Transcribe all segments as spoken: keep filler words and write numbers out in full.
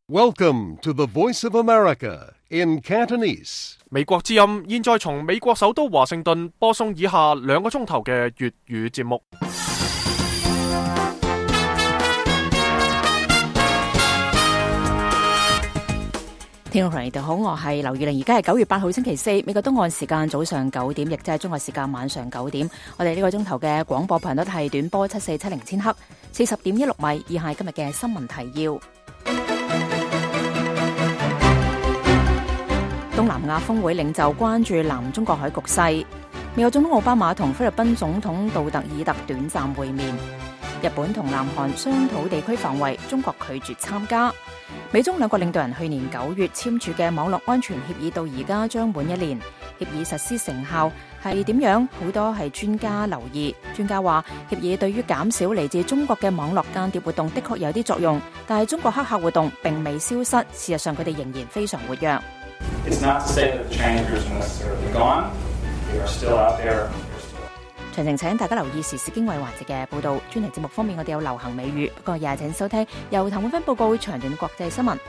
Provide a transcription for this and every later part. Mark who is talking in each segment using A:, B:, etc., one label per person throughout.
A: Welcome to the Voice of America in Cantonese.
B: 美國之音現在從美國首都華盛頓播送以下兩個鐘頭嘅粵語節目。
C: 聽眾朋友你哋好，我係劉宇玲，而家係九月八號星期四，美國東岸時間早上九點，亦即係中國時間晚上九點。我哋呢個鐘頭嘅廣播頻率係短波七四七零千赫，四十點一六米。以下係今日嘅新聞提要。東南亞峰會領袖關注南中國海局勢。美國總統奧巴馬同菲律賓總統杜特爾特短暫會面。日本同南韓商討地區防衛，中國拒絕參加。美中兩國領導人去年九月簽署嘅網絡安全協議到而家將滿一年，協議實施成效係點樣？好多係專家留意。專家話協議對於減少嚟自中國嘅網絡間諜活動的確有啲作用，但係中國黑客活動並未消失，事實上佢哋仍然非常活躍。
D: It's not to say that the changers are necessarily gone. They are still out there.
C: 詳情請大家留意時事經緯環節嘅報導。專題節目方面，我哋有流行美語，不過也請收聽由譚永芬報告長短國際新聞。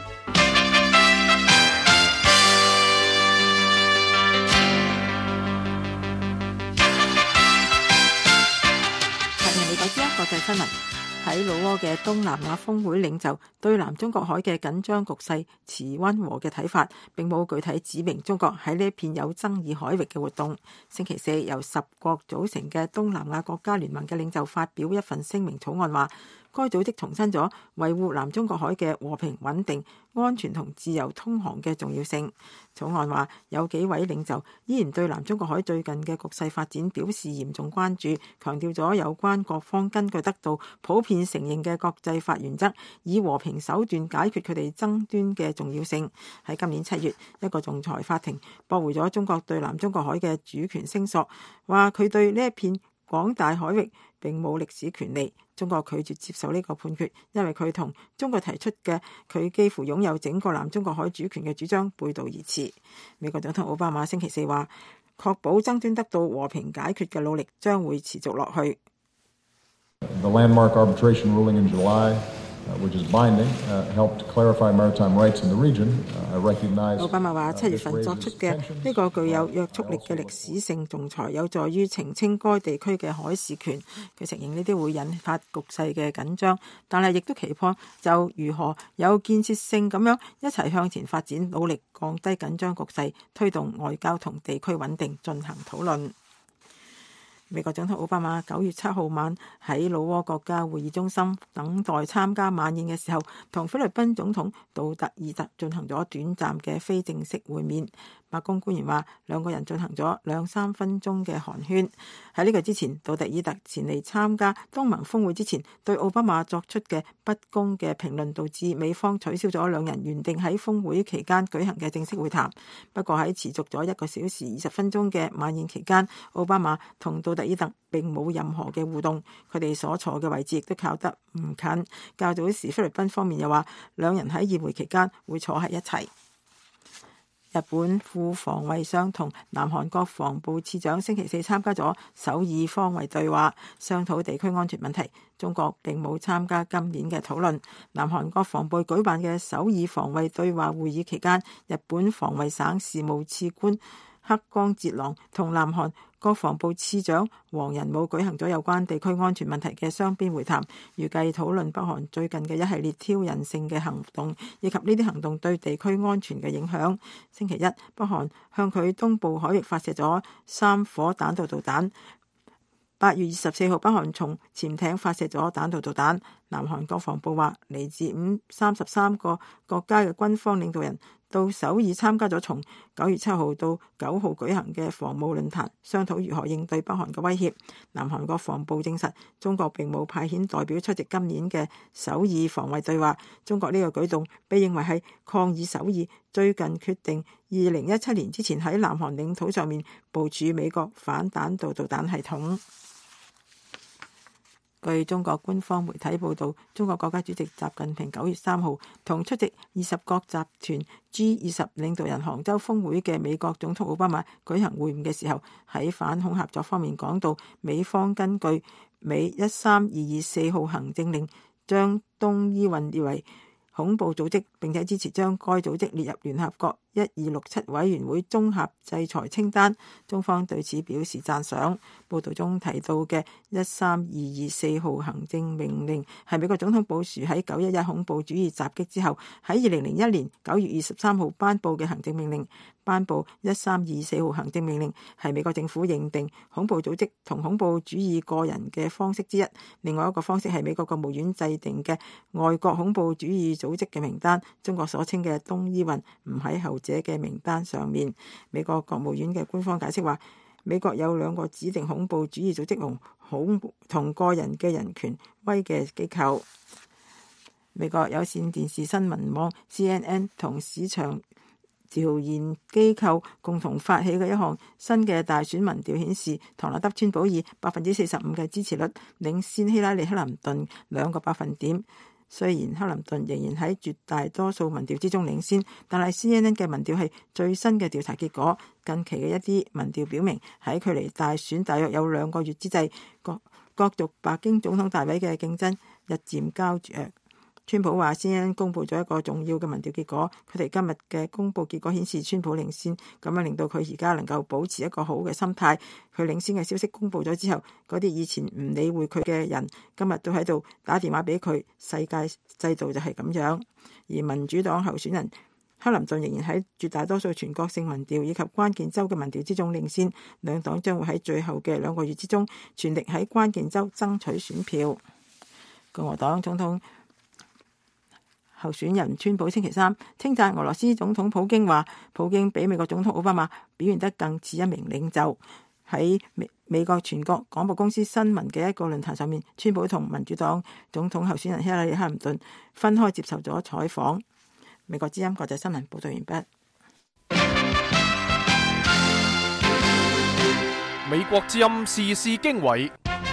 E: 下面你睇之一國際新聞。喺老撾嘅東南亞峰會領袖對南中國海嘅緊張局勢持溫和嘅睇法，並冇具體指明中國喺呢一片有爭議海域嘅活動。星期四由十國組成嘅東南亞國家聯盟嘅領袖發表一份聲明草案，話該組織重申咗維護南中國海嘅和平穩定、安全同自由通航嘅重要性。草案話有幾位領袖依然對南中國海最近嘅局勢發展表示嚴重關注，強調咗有關各方根據得到普遍承認嘅國際法原則，以和平手段解決佢哋爭端嘅重要性。喺今年七月，一個仲裁法庭駁回咗中國對南中國海嘅主權聲索，話佢對呢一片廣大海域並冇歷史權利。中國拒絕接受呢個判決，因為佢同中國提出嘅佢幾乎擁有整個南中國海主權嘅主張背道而馳。美國總統奧巴馬星期四話，確保爭端得到和平解決嘅努力將會持續落去。
F: The landmark arbitration ruling in July, which is binding, helped clarify maritime rights in the region. I recognize.
E: 奧巴馬話：七月份作出嘅呢個具有約束力嘅歷史性仲裁，有助於澄清該地區嘅海事權。佢承認呢啲會引發局勢嘅緊張，但係亦都期盼就如何有建設性咁樣一齊向前發展，努力降低緊張局勢，推動外交同地區穩定進行討論。美國總統奧巴馬九月七號晚喺老撾國家會議中心等待參加晚宴嘅時候，同菲律賓總統杜特爾特進行咗短暫嘅非正式會面。白宮官員話，兩個人進行咗兩三分鐘嘅寒暄。喺呢個之前，杜特爾特前嚟參加東盟峰會之前，對奧巴馬作出嘅不公嘅評論，導致美方取消咗兩人原定喺峰會期間舉行嘅正式會談。不過喺持續咗一個小時二十分鐘嘅晚宴期間，奧巴馬同杜特爾特並冇任何嘅互動，佢哋所坐嘅位置亦都靠得唔近。較早時菲律賓方面又話，兩人喺宴會期間會坐喺一齊。日本副防衛相同南韓國防部次長星期四參加咗首爾防衛對話，商討地區安全問題。中國並冇參加今年嘅討論。南韓國防部舉辦嘅首爾防衛對話會議期間，日本防衛省事務次官黑江哲郎同南韓國防部次長黃仁武舉行咗有關地區安全問題嘅雙邊會談，預計討論北韓最近嘅一系列挑釁性嘅行動，以及呢啲行動對地區安全嘅影響。星期一，北韓向佢東部海域發射咗三顆彈道導彈。八月二十四號，北韓從潛艇發射咗彈道導彈。南韓國防部話，嚟自五三十三個國家嘅軍方領導人到首爾參加咗從九月七號到九號舉行嘅防務論壇，商討如何應對北韓嘅威脅。南韓國防部證實，中國並冇派遣代表出席今年嘅首爾防衛對話。中國呢個舉動被認為係抗議首爾最近決定二零一七年之前喺南韓領土上面部署美國反彈道導彈系統。據中國官方媒體報道，中國國家主席習近平九月三號同出席二十國集團 G 二十領導人杭州峰會嘅美國總統奧巴馬舉行會晤嘅時候，喺反恐合作方面講到，美方根據美一三二二四號行政令將東伊運列為恐怖組織，並且支持將該組織列入聯合國一二六七委員會綜合制裁清單。中方對此表示讚賞。報道中提到嘅一三二二四號行政命令係美國總統布殊喺九一一恐怖主義襲擊之後喺二零零一年九月二十三號頒布嘅行政命令。頒布一三二四號行政命令係美國政府認定恐怖組織同恐怖主義個人嘅方式之一。另外一個方式係美國國務院制定嘅外國恐怖主義組織嘅名單。中國所稱嘅東伊運唔喺後者嘅名單上面。美國國務院嘅官方解釋話，美國有兩個指定恐怖主義組織同恐同個人嘅人權威嘅機構。美國有線電視新聞網 C N N 同市場調研機構共同發起嘅一項新嘅大選民調顯示，唐納德川普以百分之四十五嘅支持率領先希拉里克林頓兩個百分點。雖然克林頓仍然喺絕大多數民調之中領先，但係 C N N 嘅民調係最新嘅調查結果。近期嘅一啲民調表明，喺距離大選大約有兩個月之際，各角逐白京總統大位嘅競爭日漸膠着。川普話 C N N 公布咗一個重要嘅民調結果，佢哋今日嘅公布結果顯示川普領先，咁樣令到佢而家能夠保持一個好嘅心態。佢領先嘅消息公布咗之後，嗰啲以前唔理會佢嘅人，今日都喺度打電話俾佢。世界制度就係咁樣。而民主黨候選人克林頓仍然喺絕大多數全國性民調以及關鍵州嘅民調之中領先，兩黨將會喺最後嘅兩個月之中全力喺關鍵州爭取選票。共和黨總統候選人川普星期三稱讚俄羅斯總統普京，話普京比美國總統奧巴馬表現得更似一名領袖。喺美美國全國廣播公司新聞嘅一個論壇上面，川普同民主黨總統候選人希拉里克林頓分開接受咗採訪。美國之音國際新聞報道完畢。
B: 美國之音時事經緯，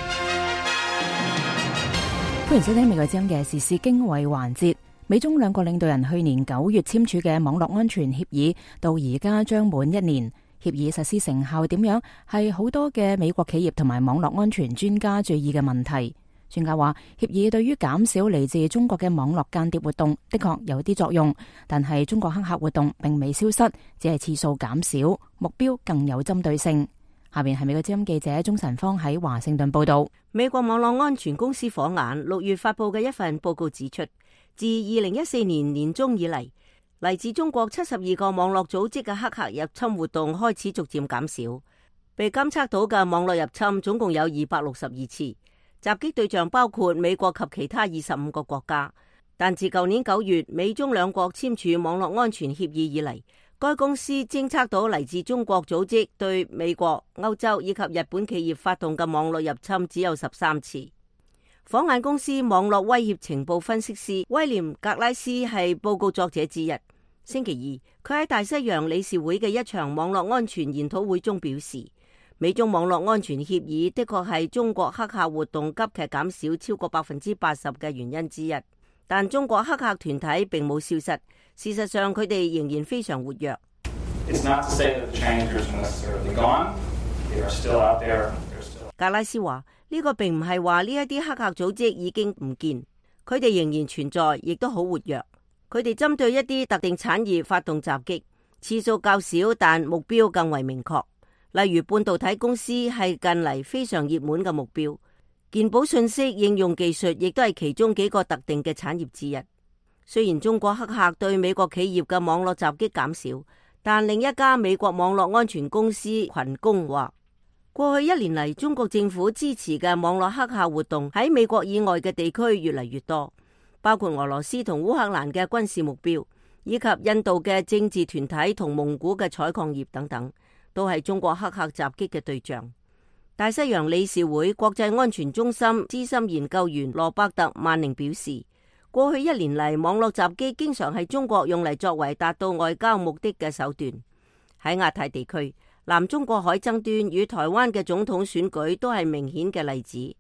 C: 歡迎收聽美國之音嘅時事經緯環節。美中兩國領導人去年九月簽署嘅網絡安全協議，到而家將滿一年。協議實施成效點樣，係好多嘅美國企業同埋網絡安全專家注意嘅問題。專家話，協議對於減少嚟自中國嘅網絡間諜活動的確有啲作用，但係中國黑客活動並未消失，只係次數減少，目標更有針對性。下邊係美國之音記者鍾晨芳喺華盛頓報道。
G: 美國網絡安全公司火眼六月發布嘅一份報告指出，自二零一四年年中以嚟，嚟自中國七十二個網絡組織嘅黑客入侵活動開始逐漸減少，被監測到嘅網絡入侵總共有二百六十二次，襲擊對象包括美國及其他二十五個國家。但自舊年九月美中兩國簽署網絡安全協議以嚟，該公司偵測到嚟自中國組織對美國、歐洲以及日本企業發動嘅網絡入侵只有十三次。火眼公司網絡威脅情報分析師威廉格拉斯係報告作者之一。星期二，佢喺大西洋理事會嘅一場網絡安全研討會中表示，美中網絡安全協議的確係中國黑客活動急劇減少超過百分之八十嘅原因之一。但中國黑客團體並冇消失，事實上佢哋仍然非常活躍。格拉斯話：呢個並唔係話呢一啲黑客組織已經唔見，佢哋仍然存在，亦都好活躍。佢哋針對一啲特定產業發動襲擊，次數較少，但目標更為明確。例如半導體公司係近嚟非常熱門嘅目標，健保信息應用技術亦都係其中幾個特定嘅產業之一。雖然中國黑客對美國企業嘅網絡襲擊減少，但另一家美國網絡安全公司群攻話，過去一年嚟，中國政府支持嘅網絡黑客活動喺美國以外嘅地區越嚟越多，包括俄羅斯同烏克蘭嘅軍事目標，以及印度嘅政治團體同蒙古嘅採礦業等等，都係中國黑客襲擊嘅對象。大西洋理事會國際安全中心資深研究員羅伯特曼寧表示，過去一年嚟，網絡襲擊經常係中國用嚟作為達到外交目的嘅手段。喺亞太地區，南中國海爭端與台灣嘅總統選舉都係明顯嘅例子。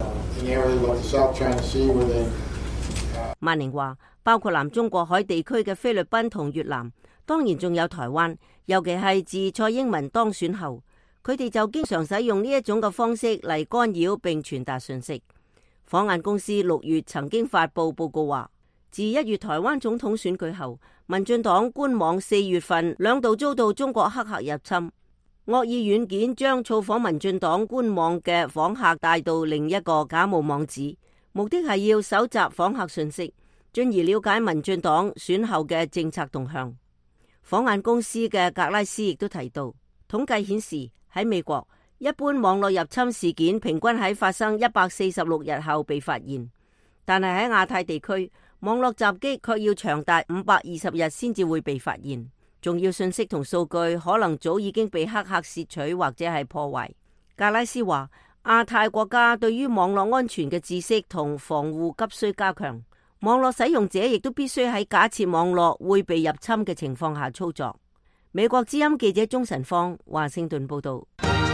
G: 曼寧話，包括南中國海地區嘅菲律賓同越南，當然仲有台灣，尤其係自蔡英文當選後，佢哋就經常使用呢一種嘅方式嚟干擾並傳達信息。火眼公司六月曾經發布報告話， 自一月台灣總統選舉後，民進黨官網四月份兩度遭到中國黑客入侵，惡意軟件將造訪民進黨官網嘅訪客帶到另一個假冒網址，目的係要搜集訪客信息，進而了解民進黨選後嘅政策動向。訪問公司嘅格拉斯亦都提到，統計顯示喺美國，一般網絡入侵事件平均喺發生一百四十六日後被發現，但係喺亞太地區，網絡襲擊卻要長達五百二十日先至會被發現。重要信息同數據可能早已經被黑客竊取或者係破壞。格拉斯話，亞太國家對於網絡安全嘅知識同防護急需加強，網絡使用者亦都必須喺假設網絡會被入侵嘅情況下操作。美國之音記者鍾晨芳華盛頓報道。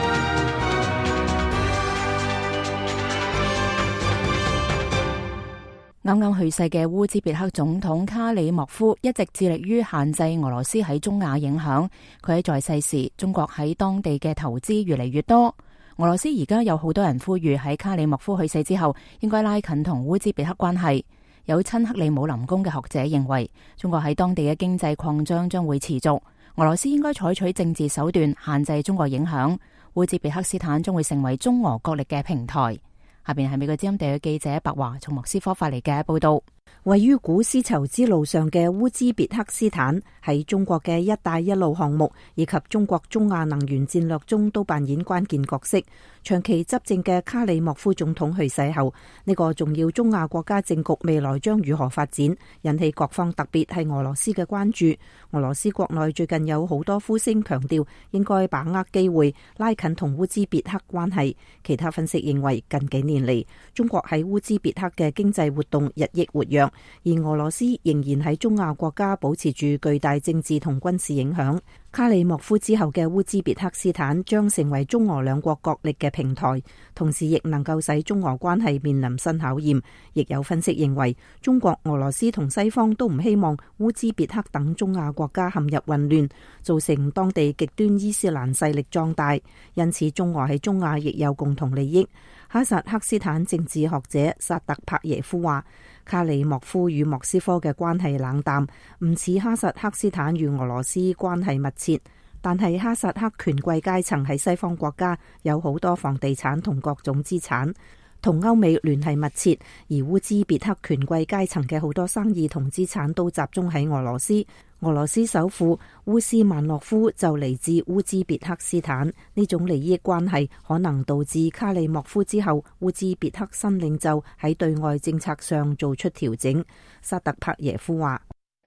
C: 啱啱去世嘅烏茲別克總統卡里莫夫一直致力於限制俄羅斯喺中亞影響。佢喺在世時，中國喺當地嘅投資越嚟越多。俄羅斯而家有好多人呼籲喺卡里莫夫去世之後，應該拉近同烏茲別克關係。有親克里姆林宮嘅學者認為，中國喺當地嘅經濟擴張將會持續，俄羅斯應該採取政治手段限制中國影響。烏茲別克斯坦將會成為中俄角力嘅平台。下邊係美國之音地嘅記者白華從莫斯科發嚟嘅報道。
H: 位於古絲綢之路上嘅烏茲別克斯坦喺中國嘅一帶一路項目以及中國中亞能源戰略中都扮演關鍵角色。長期執政嘅卡里莫夫總統去世後，呢個重要中亞國家政局未來將如何發展，引起各方特別係俄羅斯嘅關注。俄羅斯國內最近有好多呼聲強調應該把握機會拉近同烏茲別克關係。其他分析認為，近幾年嚟，中國喺烏茲別克嘅經濟活動日益活躍，而俄羅斯仍然喺中亞國家保持住巨大政治同軍事影響。卡里莫夫之後嘅烏茲別克斯坦將成為中俄兩國角力嘅平台，同時亦能夠使中俄關係面臨新考驗。亦有分析認為，中國、俄羅斯同西方都唔希望烏茲別克等中亞國家陷入混亂，造成當地極端伊斯蘭勢力壯大，因此中俄喺中亞亦有共同利益。哈薩克斯坦政治學者薩特帕耶夫話，卡里莫夫與莫斯科嘅關係冷淡，唔似哈薩克斯坦與俄羅斯關係密切。但係哈薩克權貴階層喺西方國家有好多房地產同各種資產，同歐美聯繫密切。而烏茲別克權貴階層嘅好多生意同資產都集中喺俄羅斯。俄羅斯首富烏斯曼諾夫就嚟自烏茲別克斯坦，呢種利益關係可能導致卡里莫夫之後烏茲別克新領袖喺對外政策上做出調整。薩特帕耶夫話，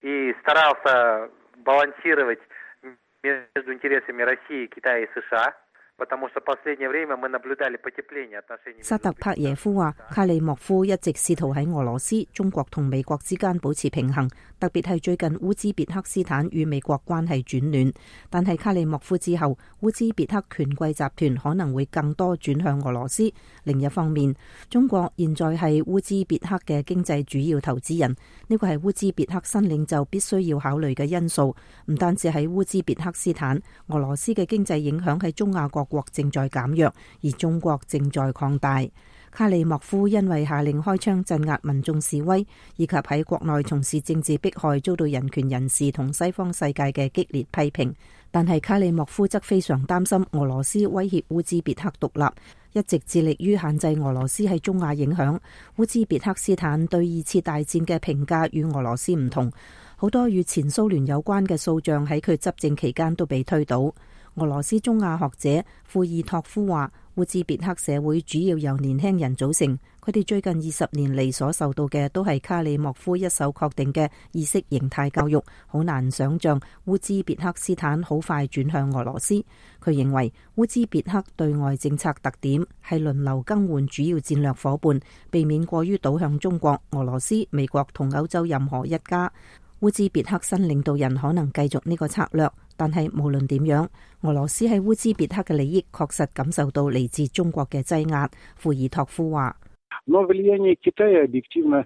H: 薩特帕耶夫話，卡里莫夫一直試圖喺俄羅斯、中國同美國之間保持平衡，特別係最近烏茲別克斯坦與美國關係轉暖。但係卡里莫夫之後，烏茲別克權貴集團可能會更多轉向俄羅斯。另一方面，中國現在係烏茲別克嘅經濟主要投資人，呢個係烏茲別克新領袖必須要考慮嘅因素。唔單止喺烏茲別克斯坦，俄羅斯嘅經濟影響喺中亞各國正在減弱，而中國正在擴大。卡里莫夫因為下令開槍鎮壓民眾示威，以及喺國內從事政治迫害，遭到人權人士同西方世界嘅激烈批評。但係卡里莫夫則非常擔心俄羅斯威脅烏茲別克獨立，一直致力於限制俄羅斯喺中亞影響。烏茲別克斯坦對二次大戰嘅評價與俄羅斯唔同，好多與前蘇聯有關嘅塑像喺佢執政期間都被推倒。俄羅斯中亞學者庫爾托夫話，烏茲別克社會主要由年輕人組成，佢哋最近二十年嚟所受到嘅都係卡里莫夫一手確定嘅意識形態教育，好難想象烏茲別克斯坦好快轉向俄羅斯。佢認為烏茲別克對外政策特點係輪流更換主要戰略夥伴，避免過於倒向中國、俄羅斯、美國同歐洲任何一家。烏茲別克新領導人可能繼續呢個策略，但係無論點樣，俄羅斯喺烏茲別克嘅利益確實感受到嚟自中國嘅擠壓。庫爾托夫話，
I: Но влияние Китая объективно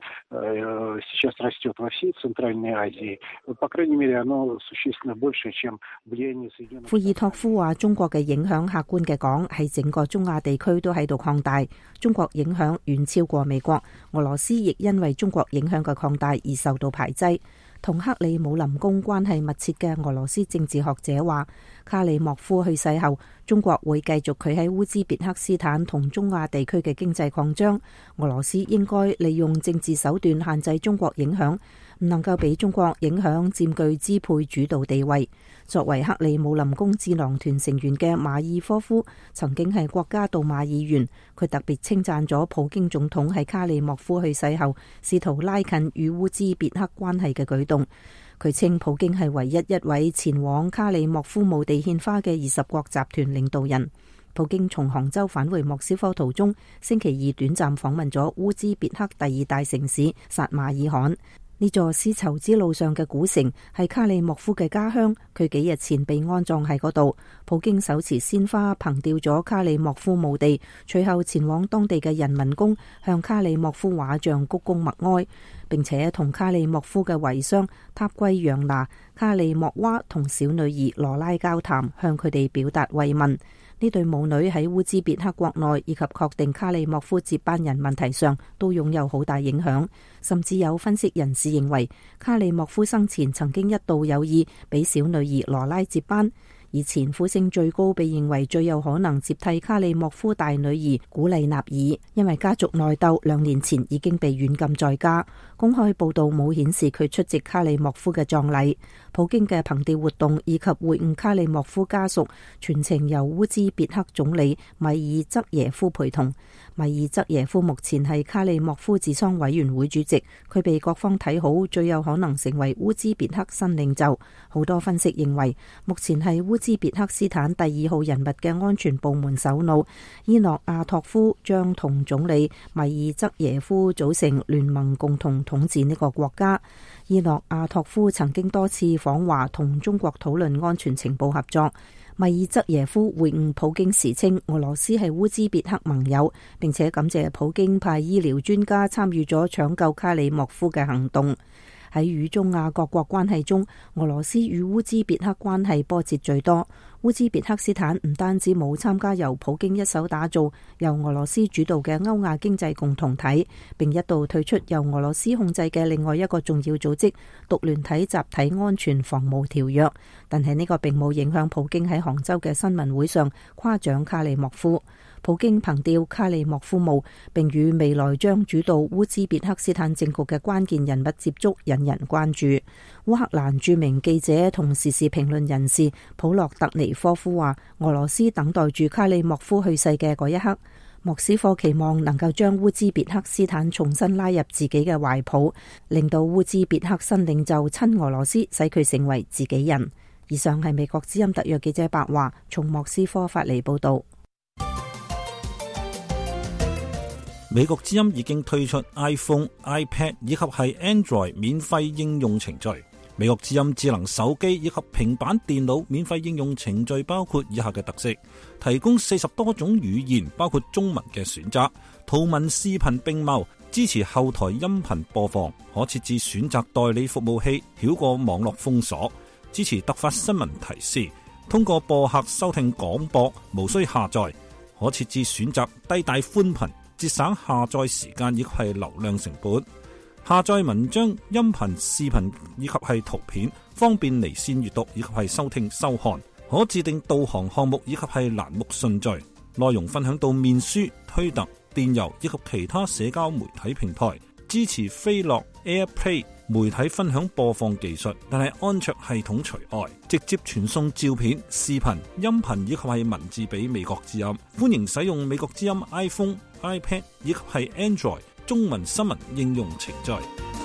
I: сейчас растет во всей Центральной Азии. По крайней мере, оно существенно больше, чем влияние Соединенных Штатов。
H: 庫爾托夫話：中國嘅影響客觀嘅講係整個中亞地區都喺度擴大，中國影響遠超過美國。俄羅斯亦因為中國影響嘅擴大而受到排擠。同克里姆林宮關係密切嘅俄羅斯政治學者話，卡里莫夫去世後，中國會繼續佢喺烏茲別克斯坦同中亞地區嘅經濟擴張。俄羅斯應該利用政治手段限制中國影響，唔能夠俾中國影響佔據支配主導地位。作為克里姆林宮智囊團成員嘅馬爾科夫曾經係國家杜馬議員，佢特別稱讚咗普京總統喺卡里莫夫去世後試圖拉近與烏茲別克關係嘅舉動。佢稱普京係唯一一位前往卡里莫夫墓地獻花嘅二十國集團領導人。普京從杭州返回莫斯科途中，星期二短暫訪問咗烏茲別克第二大城市薩馬爾罕。呢座絲綢之路上嘅古城係卡里莫夫嘅家鄉，佢幾日前被安葬喺嗰度。普京手持鮮花憑吊咗卡里莫夫墓地，隨後前往當地嘅人民宮向卡里莫夫畫像鞠躬默哀，並且同卡里莫夫嘅遺孀塔季揚娜、卡里莫娃同小女兒羅拉交談，向佢哋表達慰問。呢對母女喺烏茲別克國內以及確定卡里莫夫接班人問題上都擁有好大影響，甚至有分析人士認為卡里莫夫生前曾經一度有意俾小女兒羅拉接班。而前呼聲最高被認為最有可能接替卡里莫夫大女兒古麗納爾，因為家族內鬥兩年前已經被軟禁在家。公開報道冇顯示佢出席卡里莫夫嘅葬禮。普京嘅憑吊活動以及會晤卡里莫夫家屬全程由烏茲別克總理米爾則耶夫陪同。米爾則耶夫目前係卡里莫夫治喪委員會主席，佢被各方睇好，最有可能成為烏茲別克新領袖。好多分析認為，目前係烏茲別克斯坦第二號人物嘅安全部門首腦伊諾亞托夫將同總理米爾則耶夫組成聯盟，共同統治呢個國家。伊諾亞托夫曾經多次訪華，同中國討論安全情報合作。米爾則耶夫會晤普京時稱，俄羅斯係烏茲別克盟友，並且感謝普京派醫療專家參與咗搶救卡里莫夫嘅行動。喺與中亞各國關係中，俄羅斯與烏茲別克關係波折最多。烏茲別克斯坦唔單止冇參加由普京一手打造、由俄羅斯主導嘅歐亞經濟共同體，並一度退出由俄羅斯控制嘅另外一個重要組織獨聯體集體安全防務條約。但係呢個並冇影響普京喺杭州嘅新聞會上誇獎卡里莫夫。普京憑吊卡里莫夫墓，並與未來將主導烏茲別克斯坦政局嘅關鍵人物接觸，引人關注。烏克蘭著名記者同時事評論人士普洛特尼科夫話，俄羅斯等待住卡里莫夫去世嘅嗰一刻，莫斯科期望能夠將烏茲別克斯坦重新拉入自己嘅懷抱，令到烏茲別克新領袖親俄羅斯，使佢成為自己人。以上係美國之音特約記者白華從莫斯科發嚟報道。
J: 美國之音已經推出 iPhone、iPad 以及係 Android 免費應用程序。美國之音智能手機以及平板電腦免費應用程序包括以下嘅特色：提供四十多種語言，包括中文嘅選擇，圖文視頻並茂，支持後台音頻播放，可設置選擇代理服務器，繞過網絡封鎖，支持突發新聞提示，通過播客收聽廣播，無需下載，可設置選擇低帶寬頻，節省下載時間以及係流量成本。下載文章、音頻、視頻以及係圖片，方便離線閱讀以及係收聽收看。可自定導航項目以及係欄目順序。內容分享到面書、推特、電郵以及其他社交媒體平台。支持飛樂 AirPlay 媒體分享播放技術，但係安卓系統除外。直接傳送照片、視頻、音頻以及係文字俾美國之音。歡迎使用美國之音 iPhone、iPad 以及係 Android中文新聞應用程序。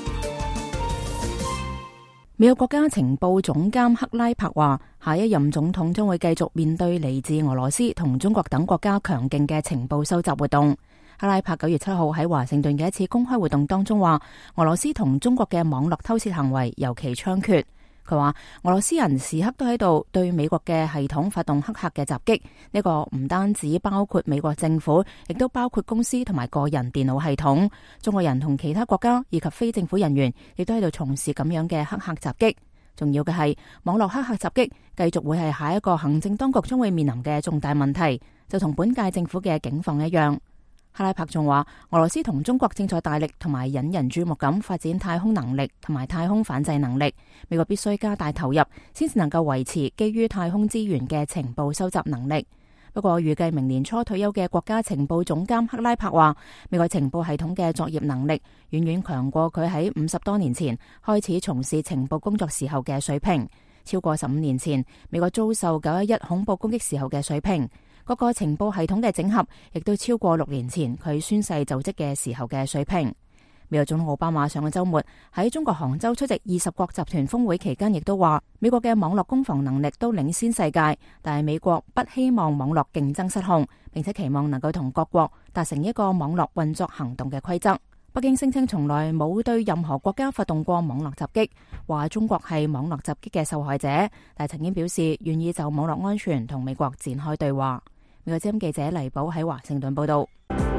C: 美國國家情報總監克拉柏話，下一任總統將會繼續面對嚟自俄羅斯同中國等國家強勁嘅情報收集活動。克拉柏九月七號喺華盛頓嘅一次公開活動當中話，俄羅斯同中國嘅網絡偷竊行為尤其猖獗。 佢話俄羅斯人時刻都喺度對美國嘅系統發動黑客嘅襲擊，呢個唔單止包括美國政府，亦都包括公司同埋個人電腦系統。中國人同其他國家以及非政府人員亦都喺度從事咁樣嘅黑客襲擊。重要嘅係，網絡黑客襲擊繼續會係下一個行政當局將會面臨嘅重大問題，就同本屆政府嘅境況一樣。哈拉柏仲話，俄羅斯同中國正在大力同埋引人注目咁發展太空能力同埋太空反制能力，美國必須加大投入，先至能夠維持基於太空資源嘅情報收集能力。不過預計明年初退休嘅國家情報總監克拉柏話，美國情報系統嘅作業能力遠遠強過佢喺五十多年前開始從事情報工作時候嘅水平，超過十五年前美國遭受九一一恐怖攻擊時候嘅水平。各個情報系統嘅整合亦都超過六年前佢宣誓就職嘅時候嘅水平。美國總統奧巴馬上個週末喺中國杭州出席二十國集團峰會期間，亦都話美國嘅網絡攻防能力都領先世界，但係美國不希望網絡競爭失控，並且期望能夠同各國達成一個網絡運作行動嘅規則。北京聲稱從來冇對任何國家發動過網絡襲擊，話中國係網絡襲擊嘅受害者，但係曾經表示願意就網絡安全同美國展開對話。美國之音記者黎寶喺華盛頓報道。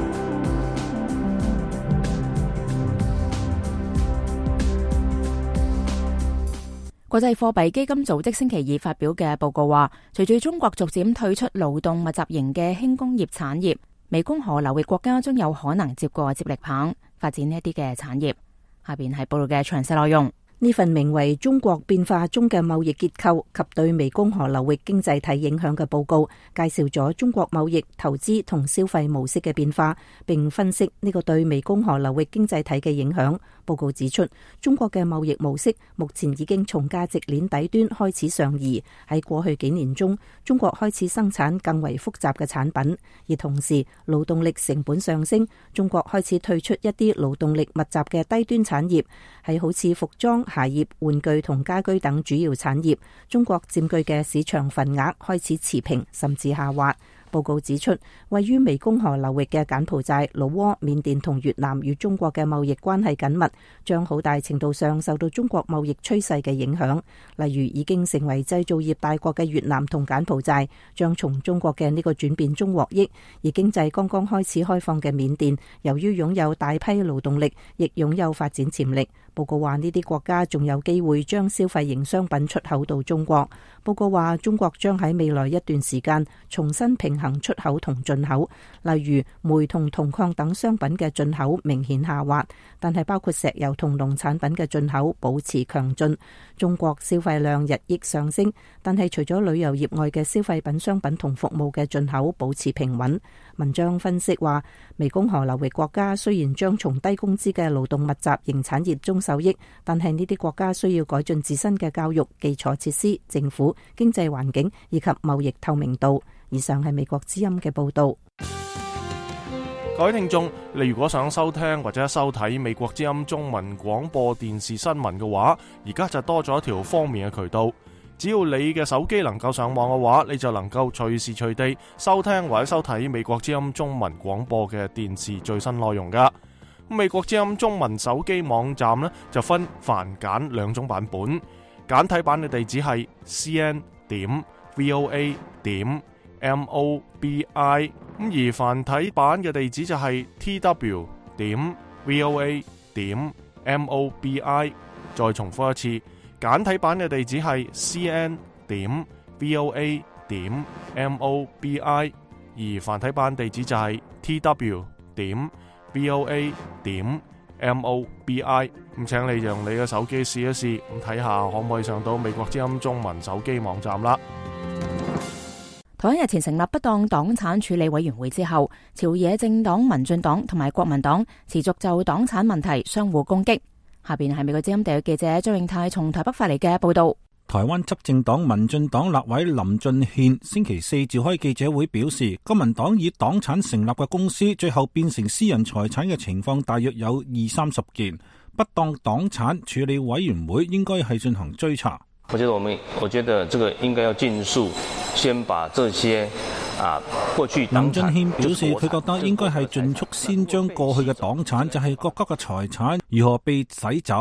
C: 國際貨幣基金組織星期二發表嘅報告話，隨住中國逐漸退出勞動密集型嘅輕工業產業，湄公河流域國家將有可能接過接力棒，發展呢一啲嘅產業。下邊係報道嘅詳細內容。
H: 呢份名為《中國變化中嘅貿易結構及對湄公河流域經濟體影響》嘅報告，介紹咗中國貿易、投資同消費模式嘅變化，並分析呢個對湄公河流域經濟體嘅影響。報告指出，中國嘅貿易模式目前已經從價值鏈底端開始上移。喺過去幾年中，中國開始生產更為複雜嘅產品，而同時勞動力成本上升，中國開始退出一啲勞動力密集嘅低端產業，係好似服裝、鞋業、玩具同家居等主要產業，中國佔據嘅市場份額開始持平甚至下滑。報告指出，位於湄公河流域嘅柬埔寨、老撾、緬甸同越南與中國嘅貿易關係緊密，將好大程度上受到中國貿易趨勢嘅影響。例如，已經成為製造業大國嘅越南同柬埔寨，將從中國嘅呢個轉變中獲益；而經濟剛剛開始開放嘅緬甸，由於擁有大批勞動力，亦擁有發展潛力。報告話呢啲國家仲有機會將消費型商品出口到中國。報告話中國將喺未來一段時間重新平衡出口同進口，例如煤同銅礦等商品嘅進口明顯下滑，但係包括石油同農產品嘅進口保持強勁。中國消費量日益上升，但係除咗旅遊業外嘅消費品商品同服務嘅進口保持平穩。文章分析話，湄公河流域國家雖然將從低工資嘅勞動密集型產業中受益，但係呢啲國家需要改進自身嘅教育、基礎設施、政府、經濟環境以及貿易透明度。以上係美國之音嘅報道。
B: 各位聽眾，你如果想收聽或者收睇美國之音中文廣播電視新聞嘅話，而家就多咗一條方便嘅渠道。只要你嘅手機能夠上網嘅話，你就能夠隨時隨地收聽或者收睇美國之音中文廣播嘅電視最新內容噶。美國之音中文手機網站呢，就分繁簡兩種版本，簡體版嘅地址係 c n 點 v o a 點 m o b i， 咁而繁體版嘅地址就係 t w 點 v o a 點 m o b i。 再重複一次，簡體版嘅地址係 c n 點 v o a 點 m o b i， 而繁體版地址就係 t w 點 v o a 點 m o b i。 咁請你用你嘅手機試一試，咁睇下可唔可以上到美國之音中文手機網站啦。
C: 台灣日前成立不當黨產處理委員會之後，朝野政黨民進黨同埋國民黨持續就黨產問題相互攻擊。下邊係美國之音特約記者張永泰從台北發嚟嘅報道。
J: 台灣執政黨民進黨立委林俊憲星期四召開記者會表示，國民黨以黨產成立嘅公司最後變成私人財產嘅情況大約有二三十件，不當黨產處理委員會應該係進行追查。
K: 我覺得我們，我覺得這個應該要盡速先把這些啊過去。
J: 林俊憲表示，佢覺得應該係盡速先將過去嘅黨產，就係國家嘅財產，如何被洗走。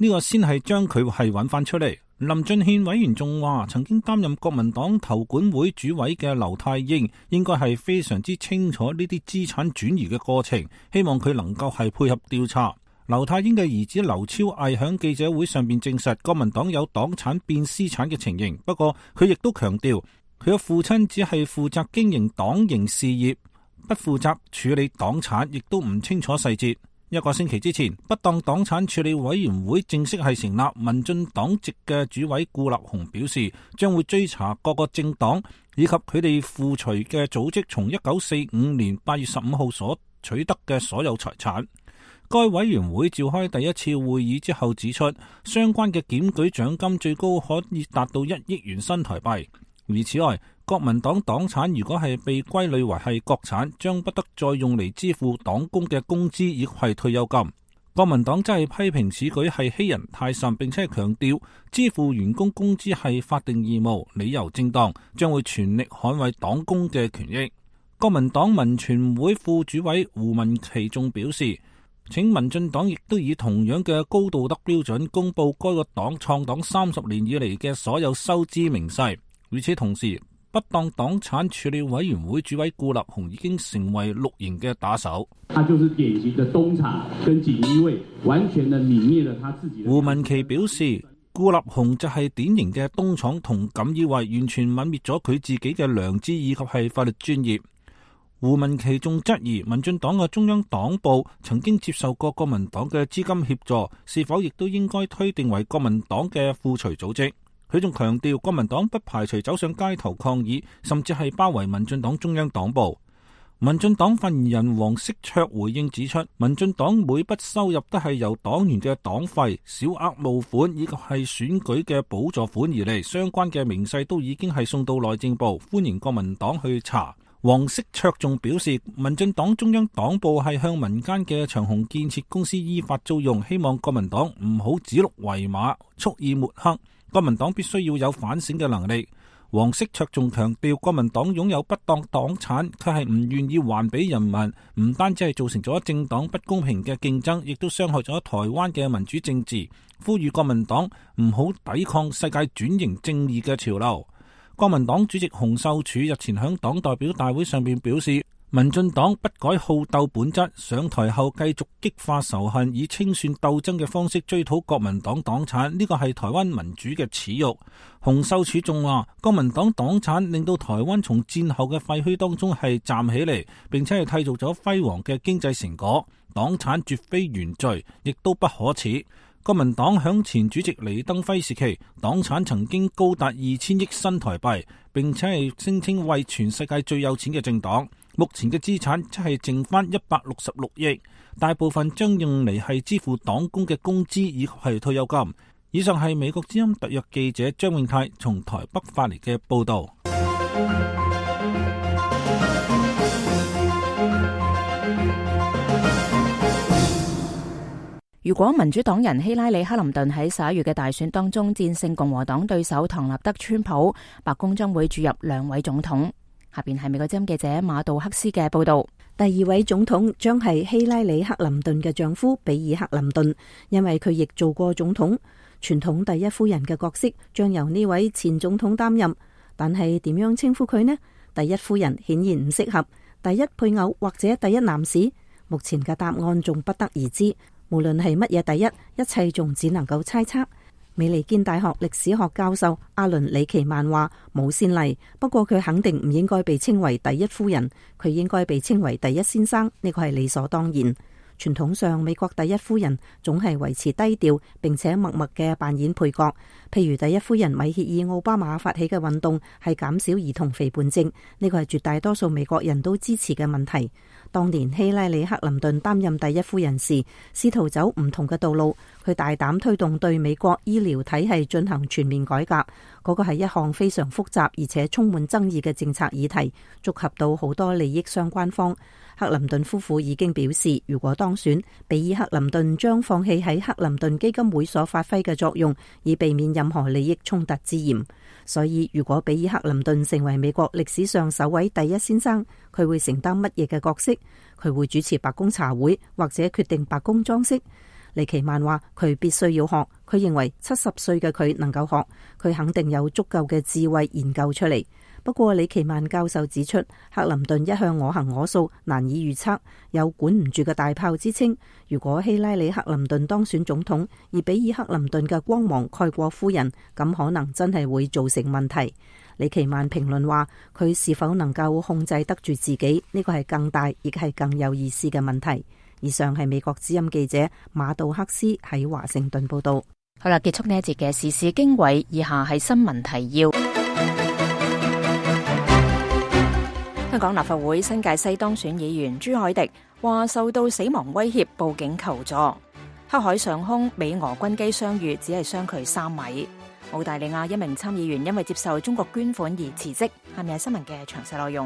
J: 呢個先係將佢係揾翻出嚟。林俊憲委員仲話，曾經擔任國民黨投管會主委嘅劉太英應該係非常之清楚呢啲資產轉移嘅過程，希望佢能夠係配合調查。劉太英嘅兒子劉超毅響記者會上邊證實，國民黨有黨產變私產嘅情形，不過佢亦都強調，佢嘅父親只係負責經營黨營事業，不負責處理黨產，亦都唔清楚細節。一個星期之前，不當黨產處理委員會正式係成立，民進黨籍嘅主委顧立雄表示，將會追查各個政黨以及佢哋附隨嘅組織從一九四五年八月十五號所取得嘅所有財產。該委員會召開第一次會議之後指出，相關嘅檢舉獎金最高可以達到一億元新台幣。而此外，國民黨黨產如果係被歸類為係國產，將不得再用嚟支付黨工嘅工資以及係退休金。國民黨真係批評此舉係欺人太甚，並且係強調支付員工工資係法定義務，理由正當，將會全力捍衛黨工嘅權益。國民黨民權會副主委胡文琪仲表示，請民進黨亦都以同樣嘅高道德標準公布該個黨創黨三十年以嚟嘅所有收支明細。與此同時，不當黨產處理委員會主委顧立雄已經成為綠營嘅打手。
L: 他就是典型的東廠跟錦衣衛，完全的泯滅了他自己。
J: 胡文琪表示，顧立雄就係典型嘅東廠同錦衣衛，完全泯滅咗佢自己嘅良知以及係法律專業。胡文琪仲質疑民進黨嘅中央黨部曾經接受過國民黨嘅資金協助，是否亦都應該推定為國民黨嘅附隨組織。佢仲強調，國民黨不排除走上街頭抗議，甚至係包圍民進黨中央黨部。民進黨發言人黃釋卓回應指出，民進黨每筆收入都係由黨員嘅黨費、小額募款以及係選舉嘅補助款而嚟，相關嘅明細都已經係送到內政部，歡迎國民黨去查。黃釋卓仲表示，民進黨中央黨部係向民間嘅長虹建設公司依法租用，希望國民黨唔好指鹿為馬，蓄意抹黑。國民黨必須要有反省嘅能力。黃釋卓仲強調，國民黨擁有不當黨產，卻係唔願意還俾人民，唔單止係造成咗政黨不公平嘅競爭，亦都傷害咗台灣嘅民主政治。呼籲國民黨唔好抵抗世界轉型正義嘅潮流。國民黨主席洪秀柱日前響黨代表大會上面表示，民進黨不改好鬥本質，上台後繼續激化仇恨，以清算鬥爭嘅方式追討國民黨黨產，呢個係台灣民主嘅恥辱。洪秀柱仲話，國民黨黨產令到台灣從戰後嘅廢墟當中係站起嚟，並且係締造咗輝煌嘅經濟成果。黨產絕非原罪，亦都不可恥。國民黨響前主席李登輝時期，黨產曾經高達二千億新台幣，並且係聲稱為全世界最有錢嘅政黨。目前嘅資產即係剩翻一百六十六億，大部分將用嚟係支付黨工嘅工資以及係退休金。以上係美國之音特約記者張永泰從台北發嚟嘅報道。
C: 如果民主黨人希拉里克林頓喺十一月嘅大選當中戰勝共和黨對手唐納德川普，白宮將會注入兩位總統。下邊係美國之音記者馬杜克斯嘅報道。
H: 第二位總統將係希拉里克林頓嘅丈夫比爾克林頓，因為佢亦做過總統。傳統第一夫人嘅角色將由呢位前總統擔任，但係點樣稱呼佢呢？第一夫人顯然唔適合，第一配偶或者第一男士，目前嘅答案仲不得而知。無論係乜嘢第一，一切仲只能夠猜測。美利堅大學歷史學教授阿倫里奇曼話：冇先例，不過佢肯定唔應該被稱為第一夫人，佢應該被稱為第一先生，呢個係理所當然。傳統上，美國第一夫人總係維持低調，並且默默嘅扮演配角。譬如第一夫人米歇爾奧巴馬發起嘅運動係減少兒童肥胖症，呢個係絕大多數美國人都支持嘅問題。當年希拉里克林頓擔任第一夫人時，試圖走唔同嘅道路，佢大膽推動對美國醫療體系進行全面改革，嗰個係一項非常複雜而且充滿爭議嘅政策議題，觸及到好多利益相關方。克林頓夫婦已經表示，如果當選，比爾克林頓將放棄喺克林頓基金會所發揮嘅作用，以避免任何利益衝突之嫌。所以，如果比爾克林頓成為美國歷史上首位第一先生，佢會承擔乜嘢嘅角色？佢會主持白宮茶會，或者決定白宮裝飾？ 李奇曼話佢必須要學，佢認為七十歲嘅佢能夠學，佢肯定有足夠嘅智慧研究出嚟。不過李奇曼教授指出，克林頓一向我行我素，難以預測，有管唔住嘅大炮之稱。如果希拉里克林頓當選總統，而比爾克林頓嘅光芒蓋過夫人，咁可能真係會造成問題。李奇曼評論話，佢是否能夠控制得住自己，呢個係更大亦係更有意思嘅問題。以上係美國之音記者馬杜克斯喺華盛頓報道。
C: 好啦，結束呢一節嘅時事經緯，以下係新聞提要。香港立法會新界西當選議員朱凱廸話受到死亡威脅，報警求助。黑海上空美俄軍機相遇，只係相距三米。澳大利亞一名參議員因為接受中國捐款而辭職。下面係新聞嘅詳細內容。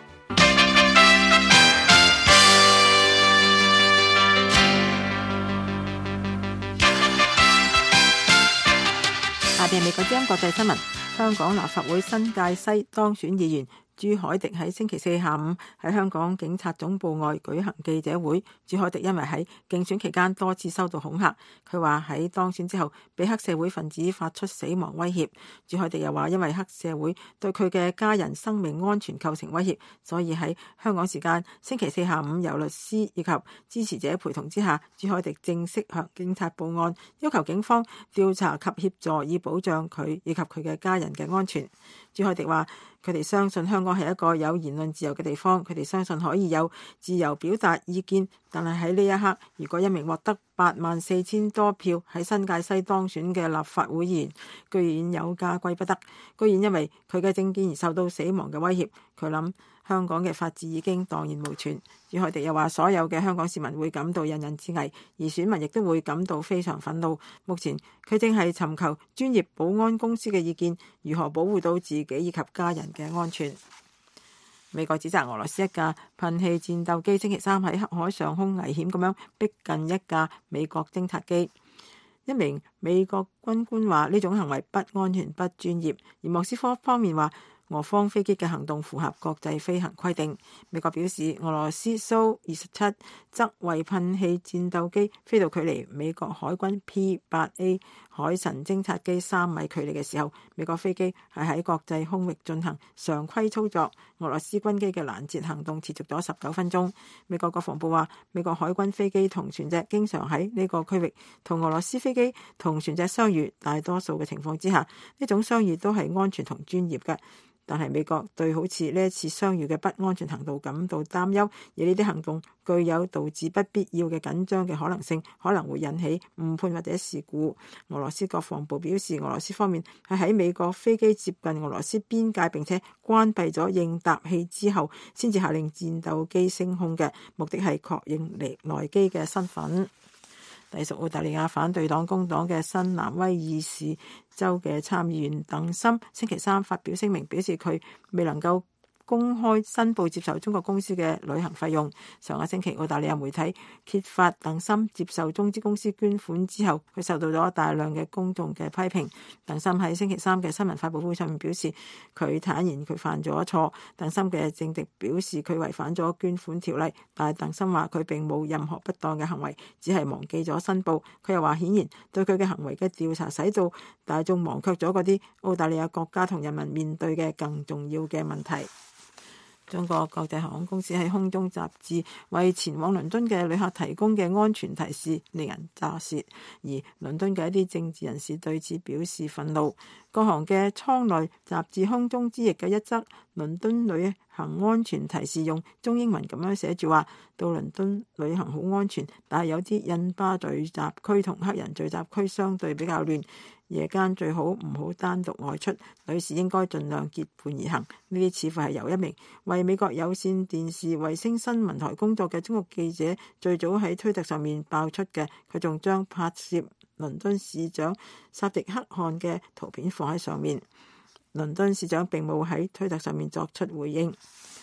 E: 下邊係美國之音國際新聞。香港立法會新界西當選議員朱凱廸喺星期四下午喺香港警察總部外舉行記者會。朱凱廸因為喺競選期間多次收到恐嚇，佢話喺當選之後被黑社會分子發出死亡威脅。朱凱廸又話因為黑社會對佢嘅家人生命安全構成威脅，所以喺香港時間星期四下午由律師以及支持者陪同之下，朱凱廸正式向警察報案，要求警方調查及協助以保障佢以及佢嘅家人嘅安全。朱凱廸話佢哋相信香港係一個有言論自由嘅地方，佢哋相信可以有自由表達意見，但係喺呢一刻，如果一名獲得八萬四千多票喺新界西當選嘅立法會議員居然有家歸不得，居然因為佢嘅政見而受到死亡嘅威脅，佢諗香港嘅法治已經蕩然無存。朱凱廸又話所有嘅香港市民會感到人人自危，而選民亦都會感到非常憤怒。目前佢正係尋求專業保安公司嘅意見，如何保護到自己以及家人嘅安全。美國指責俄羅斯一架噴氣戰鬥機星期三喺黑海上空危險咁樣逼近一架美國偵察機。一名美國軍官話呢種行為不安全、不專業，而莫斯科方面話俄方飛機嘅行動符合國際飛行規定。美國表示，俄羅斯蘇二十七則為噴氣戰鬥機飛到距離美國海軍 P 八 A 海神偵察機三米距離嘅時候，美國飛機係喺國際空域進行常規操作。俄羅斯軍機嘅攔截行動持續咗十九分鐘。美國國防部話，美國海軍飛機同船隻經常喺呢個區域同俄羅斯飛機同船隻相遇，大多數嘅情況之下，呢種相遇都係安全同專業嘅。但係美國對好似呢一次相遇嘅不安全行動感到擔憂，而呢啲行動具有導致不必要嘅緊張嘅可能性，可能會引起誤判或者事故。俄羅斯國防部表示，俄羅斯方面係喺美國飛機接近俄羅斯邊界並且關閉咗應答器之後，先至下令戰鬥機升空嘅，目的係確認嚟來機嘅身份。隸屬澳大利亞反對黨工黨嘅新南威爾士州嘅參議員鄧森星期三發表聲明，表示佢未能夠公開申報接受中國公司嘅旅行費用。上個星期澳大利亞媒體揭發鄧森接受中資公司捐款之後，佢受到咗大量嘅公眾嘅批評。鄧森喺星期三嘅新聞發佈會上面表示，佢坦言佢犯咗錯。鄧森嘅政敵表示佢違反咗捐款條例，但係鄧森話佢並冇任何不當嘅行為，只係忘記咗申報。佢又話顯然對佢嘅行為嘅調查使到大眾忘卻咗嗰啲澳大利亞國家同人民面對嘅更重要嘅問題。中國國際航空公司喺空中雜誌為前往倫敦嘅旅客提供嘅安全提示令人咋舌，而倫敦嘅一啲政治人士對此表示憤怒。各行嘅艙內雜誌空中之翼嘅一則倫敦旅行安全提示用中英文咁樣寫住話，到倫敦旅行好安全，但係有啲印巴聚集區同黑人聚集區相對比較亂，夜間最好唔好單獨外出，女士應該盡量結伴而行。呢啲似乎係由一名為美國有線電視衛星新聞台工作嘅中國記者最早喺推特上面爆出嘅，佢仲將拍攝倫敦市長薩迪克汗嘅圖片放喺上面。倫敦市長並冇喺推特上面作出回應。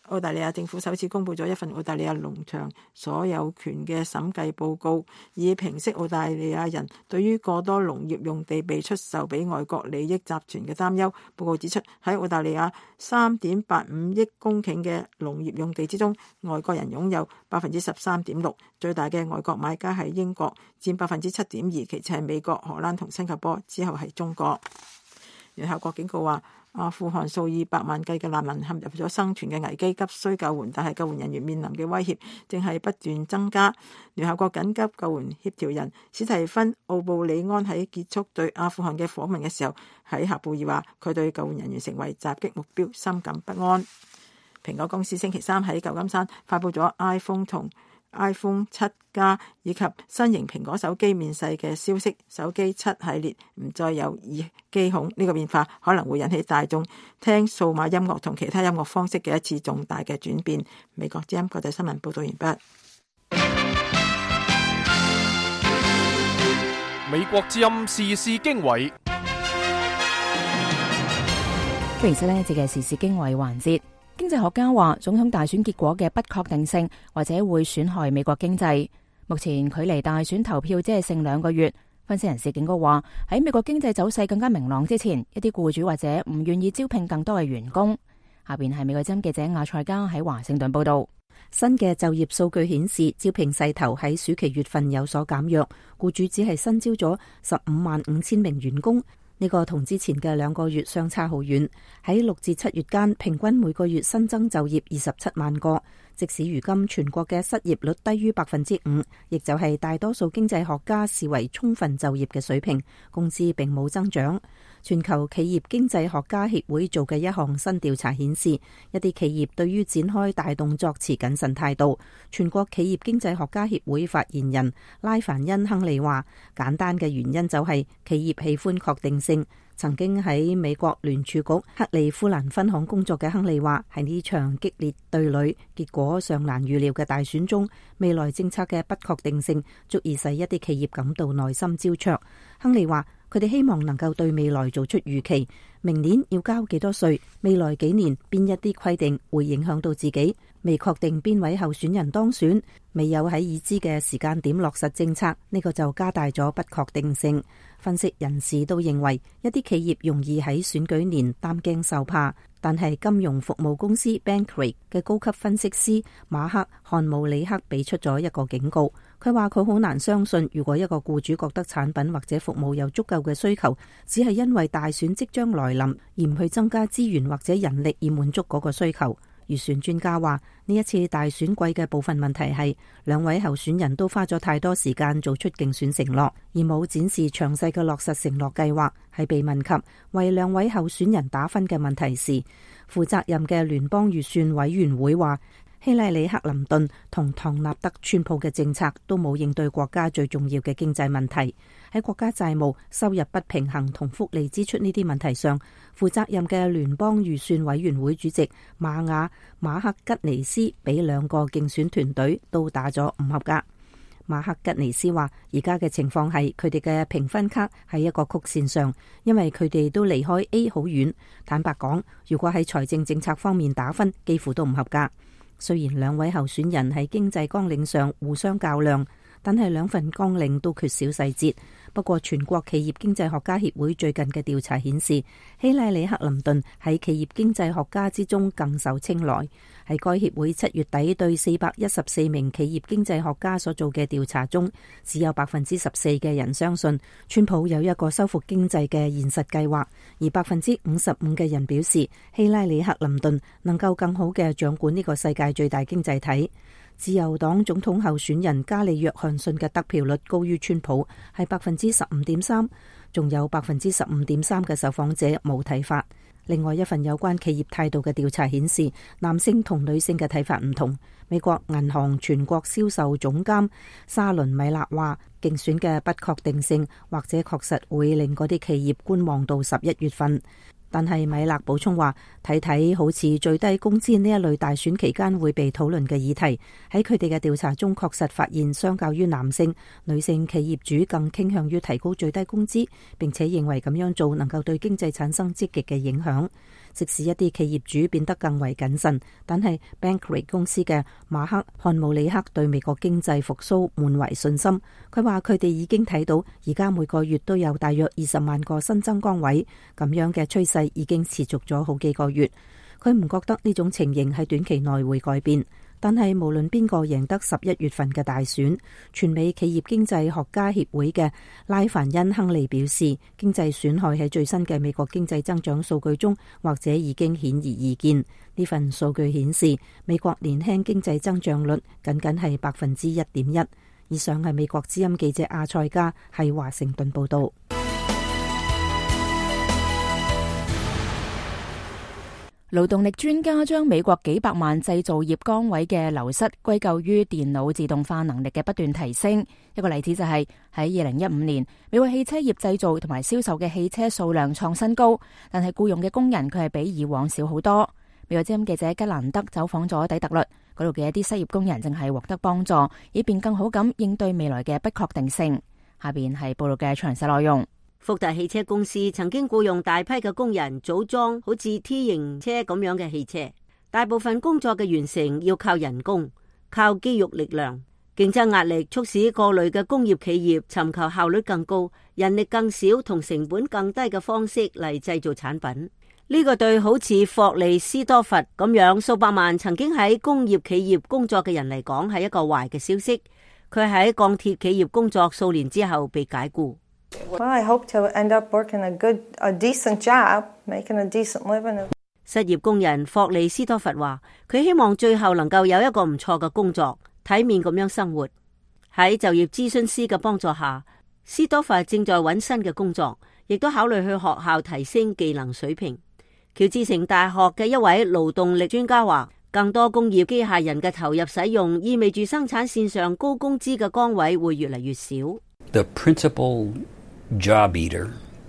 E: 澳大利亞政府首次公布咗一份澳大利亞農場所有權嘅審計報告，以平息澳大利亞人對於過多農業用地被出售俾外國利益集團嘅擔憂。報告指出，喺澳大利亞三點八五億公頃嘅農業用地之中，外國人擁有百分之十三點六，最大嘅外國買家係英國，佔百分之七點二，其次係美國、荷蘭同新加坡，之後係中國。聯合國警告話，阿富汗數以百萬計嘅難民陷入咗生存嘅危機，急需救援，但係救援人員面臨嘅威脅正係不斷增加。聯合國緊急救援協調人史提芬奧布里安喺結束對阿富汗嘅訪問嘅時候，喺喀布爾話，佢對救援人員成為襲擊目標深感不安。蘋果公司星期三喺舊金山發佈咗 iPhone 同 iPhone 七加以及新型蘋果手機面世嘅消息，手機七系列唔再有耳機孔，呢個變化可能會引起大眾聽數碼音樂同其他音樂方式嘅一次重大嘅轉變。美國之音國際新聞報道完畢。
B: 美國之音時事經緯，
C: 歡迎收聽呢節嘅時事經緯環節。經濟學家話，總統大選結果嘅不確定性或者會損害美國經濟。目前距離大選投票只係剩兩個月，分析人士警告話，喺美國經濟走勢更加明朗之前，一啲僱主或者唔願意招聘更多嘅員工。下邊係美國之音記者亞賽加喺華盛頓報道。
H: 新嘅就業數據顯示，招聘勢頭喺暑期月份有所減弱，僱主只係新招咗十五萬五千名員工。呢個同之前嘅兩個月相差好遠。喺六至七月間，平均每個月新增就業二十七萬個。即使如今全國嘅失業率低於百分之五，亦就係大多數經濟學家視為充分就業嘅水平，工資並冇增長。全球企業經濟學家協會做嘅一項新調查顯示，一啲企業對於展開大動作持謹慎態度。全國企業經濟學家協會發言人拉凡恩亨利話，簡單嘅原因就係企業喜歡確定性。曾經喺美國聯儲局克利夫蘭分行工作嘅亨利話，喺呢場激烈對壘、結果尚難預料嘅大選中，未來政策嘅不確定性足以使一啲企業感到內心焦灼。亨利話，佢哋希望能夠對未來做出預期，明年要交幾多稅，未來幾年邊一啲規定會影響到自己，未確定邊位候選人當選，未有喺已知嘅時間點落實政策，呢個就加大咗不確定性。分析人士都認為，一啲企業容易喺選舉年擔驚受怕，但係金融服務公司 Bankrate 嘅高級分析師馬克漢姆里克俾出咗一個警告。佢話佢好難相信，如果一個僱主覺得產品或者服務有足夠嘅需求，只係因為大選即將來臨而唔去增加資源或者人力以滿足嗰個需求。預算專家話，呢一次大選季嘅部分問題係兩位候選人都花咗太多時間做出競選承諾，而冇展示詳細嘅落實承諾計劃。喺被問及為兩位候選人打分嘅問題時，負責任嘅聯邦預算委員會話，希拉里克林頓同唐納德川普嘅政策都冇應對國家最重要嘅經濟問題。喺國家債務、收入不平衡同福利支出呢啲問題上，負責任嘅聯邦預算委員會主席馬雅馬克吉尼斯俾兩個競選團隊都打咗唔合格。馬克吉尼斯話，而家嘅情況係佢哋嘅評分卡喺一個曲線上，因為佢哋都離開 A 好遠。坦白講，如果喺財政政策方面打分，幾乎都唔合格。雖然兩位候選人喺經濟綱領上互相較量，但係兩份綱領都缺少細節。不過全國企業經濟學家協會最近嘅調查顯示，希拉里克林頓喺企業經濟學家之中更受青睞。喺該協會七月底對四百一十四名企業經濟學家所做嘅調查中，只有百分之十四嘅人相信川普有一個修復經濟嘅現實計劃，而百分之五十五嘅人表示希拉里克林頓能夠更好嘅掌管呢個世界最大經濟體。自由黨總統候選人加里約翰遜嘅得票率高於川普，係百分之十五點三，仲有百分之十五點三嘅受訪者冇睇法。另外一份有關企業態度嘅調查顯示，男性同女性嘅睇法唔同。美國銀行全國銷售總監沙倫米勒話，競選嘅不確定性或者確實會令嗰啲企業觀望到十一月份。但係米勒補充話，睇睇好似最低工資呢一類大選期間會被討論嘅議題，喺佢哋嘅調查中確實發現，相較於男性，女性企業主更傾向於提高最低工資，並且認為咁樣做能夠對經濟產生積極嘅影響。 即使一啲企業主變得更為謹慎，但係 Bankrate 公司嘅馬克漢姆里克對美國經濟復甦滿懷信心。佢話佢哋已經睇到而家每個月都有大約二十萬個新增崗位，咁樣嘅趨勢已經持續咗好幾個月。佢唔覺得呢種情形喺短期內會改變。但係無論邊個贏得十一月份嘅大選，全美企業經濟學家協會嘅拉凡恩亨利表示，經濟損害喺最新嘅美國經濟增長數據中，或者已經顯而易見。呢份數據顯示，美國年輕經濟增長率僅僅係百分之一點一。以上係美國之音記者阿塞加喺華盛頓報道。
C: 勞動力專家將美國幾百萬製造業崗位嘅流失歸咎於電腦自動化能力嘅不斷提升。一個例子就係喺二零一五年，美國汽車業製造同埋銷售嘅汽車數量創新高，但係僱用嘅工人佢係比以往少好多。美國之音記者吉蘭德走訪咗底特律，嗰度嘅一啲失業工人正係獲得幫助，以便更好咁應對未來嘅不確定性。下邊係報道嘅詳細內容。
G: 福特汽車公司曾經僱用大批嘅工人組裝好似 T 型車咁樣嘅汽車，大部分工作嘅完成要靠人工，靠肌肉力量。競爭壓力促使各類嘅工業企業尋求效率更高、人力更少同成本更低嘅方式嚟製造產品。呢個對好似霍利斯多弗咁樣數百萬曾經喺工業企業工作嘅人嚟講係一個壞嘅消息。佢喺鋼鐵企業工作數年之後被解僱。
M: Well, I hope to end up working a good, a decent job, making a decent living.
G: 失業工人霍利斯多弗話：佢希望最後能夠有一個唔錯嘅工作，體面咁樣生活。喺就業諮詢師嘅幫助下，斯多弗正在揾新嘅工作，亦都考慮去學校提升技能水平。喬治城大學嘅一位勞動力專家話：更多工業機械人嘅投入使用，意味住生產線上高工資嘅崗位會越嚟越少。
N: The principal job eater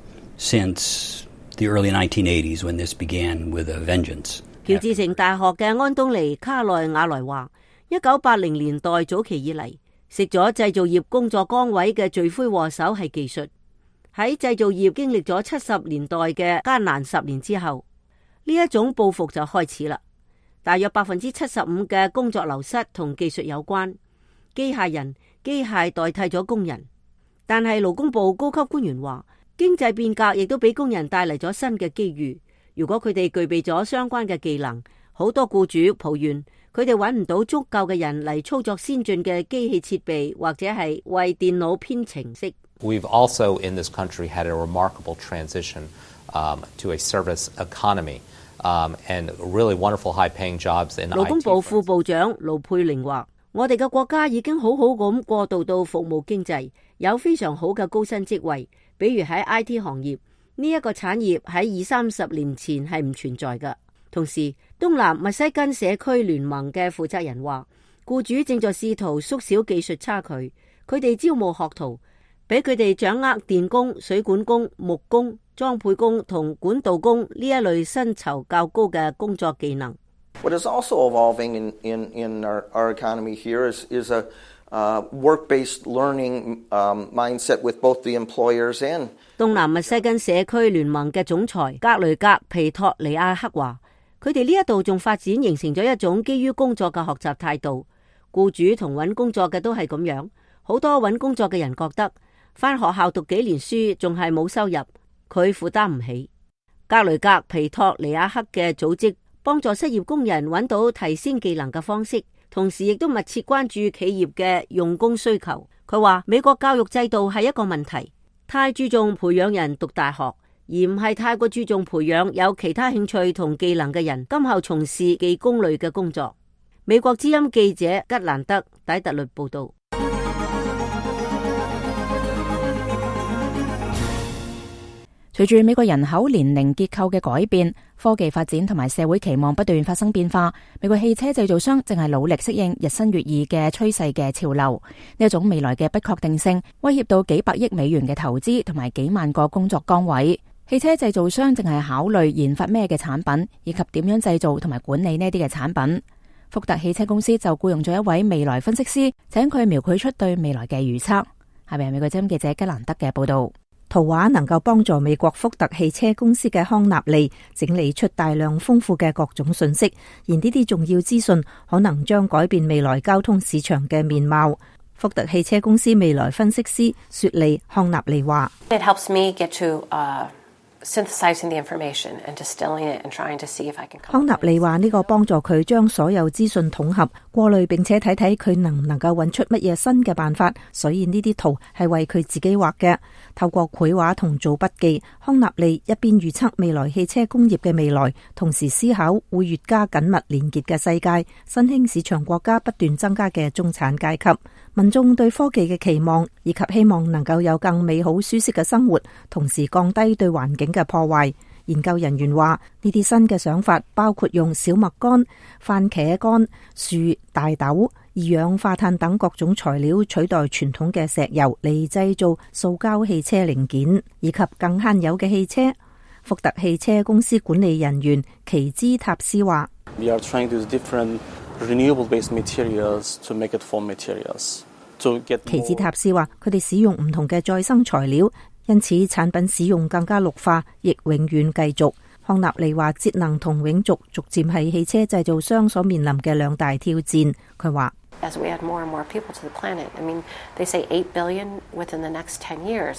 N: since the early nineteen eighties when this began with a vengeance.
G: 喬治城大學嘅安東尼卡內瓦萊話：一九八零年代早期以嚟，食咗製造業工作崗位嘅罪魁禍首係技術。喺製造業經歷咗七十年代嘅艱難十年之後，呢一種報復就開始啦。大約百分之七十五嘅工作流失同技術有關，機械人、機械代替咗工人。但係勞工部高級官員話，經濟變革亦都俾工人帶嚟咗新嘅機遇。如果佢哋具備咗相關嘅技能，好多僱主抱怨佢哋揾唔到足夠嘅人嚟操作先進嘅機器設備，或者係為電腦編程式。
O: We've also in this country had a remarkable transition um, to a service economy um, and really wonderful high-paying jobs in I T.
G: 勞工部副部長盧佩玲話：我哋嘅國家已經好好咁過渡到服務經濟，有非常好嘅高薪職位，比如喺 I T 行業呢一個產業喺二三十年前係唔存在嘅。同時，東南密西根社區聯盟嘅負責人話，僱主正在試圖縮小技術差距，佢哋招募學徒，俾佢哋掌握電工、水管工、木工、裝配工同管道工呢一類薪酬較高嘅工作技能。
P: What is also evolving in, in, in our, our economy here is, is a uh, work-based learning um, mindset with both the employers and
G: 東南密西根社區聯盟嘅總裁格雷格皮托尼亞克話，佢哋呢一度仲發展形成咗一種基於工作嘅學習態度，僱主同揾工作嘅都係咁樣。好多揾工作嘅人覺得返學校讀幾年書仲係冇收入，佢負擔唔起。格雷格皮托尼亞克嘅組織幫助失業工人揾到提升技能嘅方式，同時亦都密切關注企業嘅用工需求。佢話美國教育制度係一個問題，太注重培養人讀大學，而唔係太過注重培養有其他興趣同技能嘅人，今後從事技工類嘅工作。美國之音記者吉蘭德底特律報道。
C: 隨住美國人口年齡結構嘅改變，科技發展同埋社會期望不斷發生變化，美國汽車製造商正係努力適應日新月異嘅趨勢嘅潮流。呢一種未來嘅不確定性威脅到幾百億美元嘅投資同埋幾萬個工作崗位。汽車製造商正係考慮研發咩嘅產品，以及點樣製造同埋管理呢啲嘅產品。福特汽車公司就僱傭咗一位未來分析師，請佢描繪出對未來嘅預測。下面係美國之音記者吉蘭德嘅報道。
H: 圖畫能夠幫助美國福特汽車公司嘅康納利整理出大量豐富嘅各種信息，而呢啲重要資訊可能將改變未來交通市場嘅面貌。福特汽車公司未來分析師雪莉康納利話
Q: ：It helps me get to, uh synthesizing the information and distilling it and trying to see if I can.
H: 康納利話呢個幫助佢將所有資訊統合、過濾，並且睇睇佢能唔能夠揾出乜嘢新嘅辦法。所以呢啲圖係為佢自己畫嘅。透過繪畫同做筆記，康納利一邊預測未來汽車工業嘅未來，同時思考會越加緊密連結嘅世界、新興市場國家不斷增加嘅中產階級、民眾對科技嘅期望，以及希望能夠有更美好舒適嘅生活，同時降低對環境嘅破壞。研究人員話，呢啲新嘅想法包括用小麥乾、番茄乾、樹、大豆、二氧化碳等各種材料取代傳統嘅石油嚟製造塑膠汽車零件，以及更慳油嘅汽車。福特汽車公司管理人員奇茲塔斯話
R: ：We are trying to use different renewable-based materials to make it foam materials.
H: 奇茲塔斯話：佢哋使用唔同嘅再生材料，因此產品使用更加綠化，亦永遠繼續。康納利話：節能同永續逐漸係汽車製造商所面臨嘅兩大挑戰。佢話
Q: ：As we add more and more people to the planet, I mean, they say eight billion within the next ten years,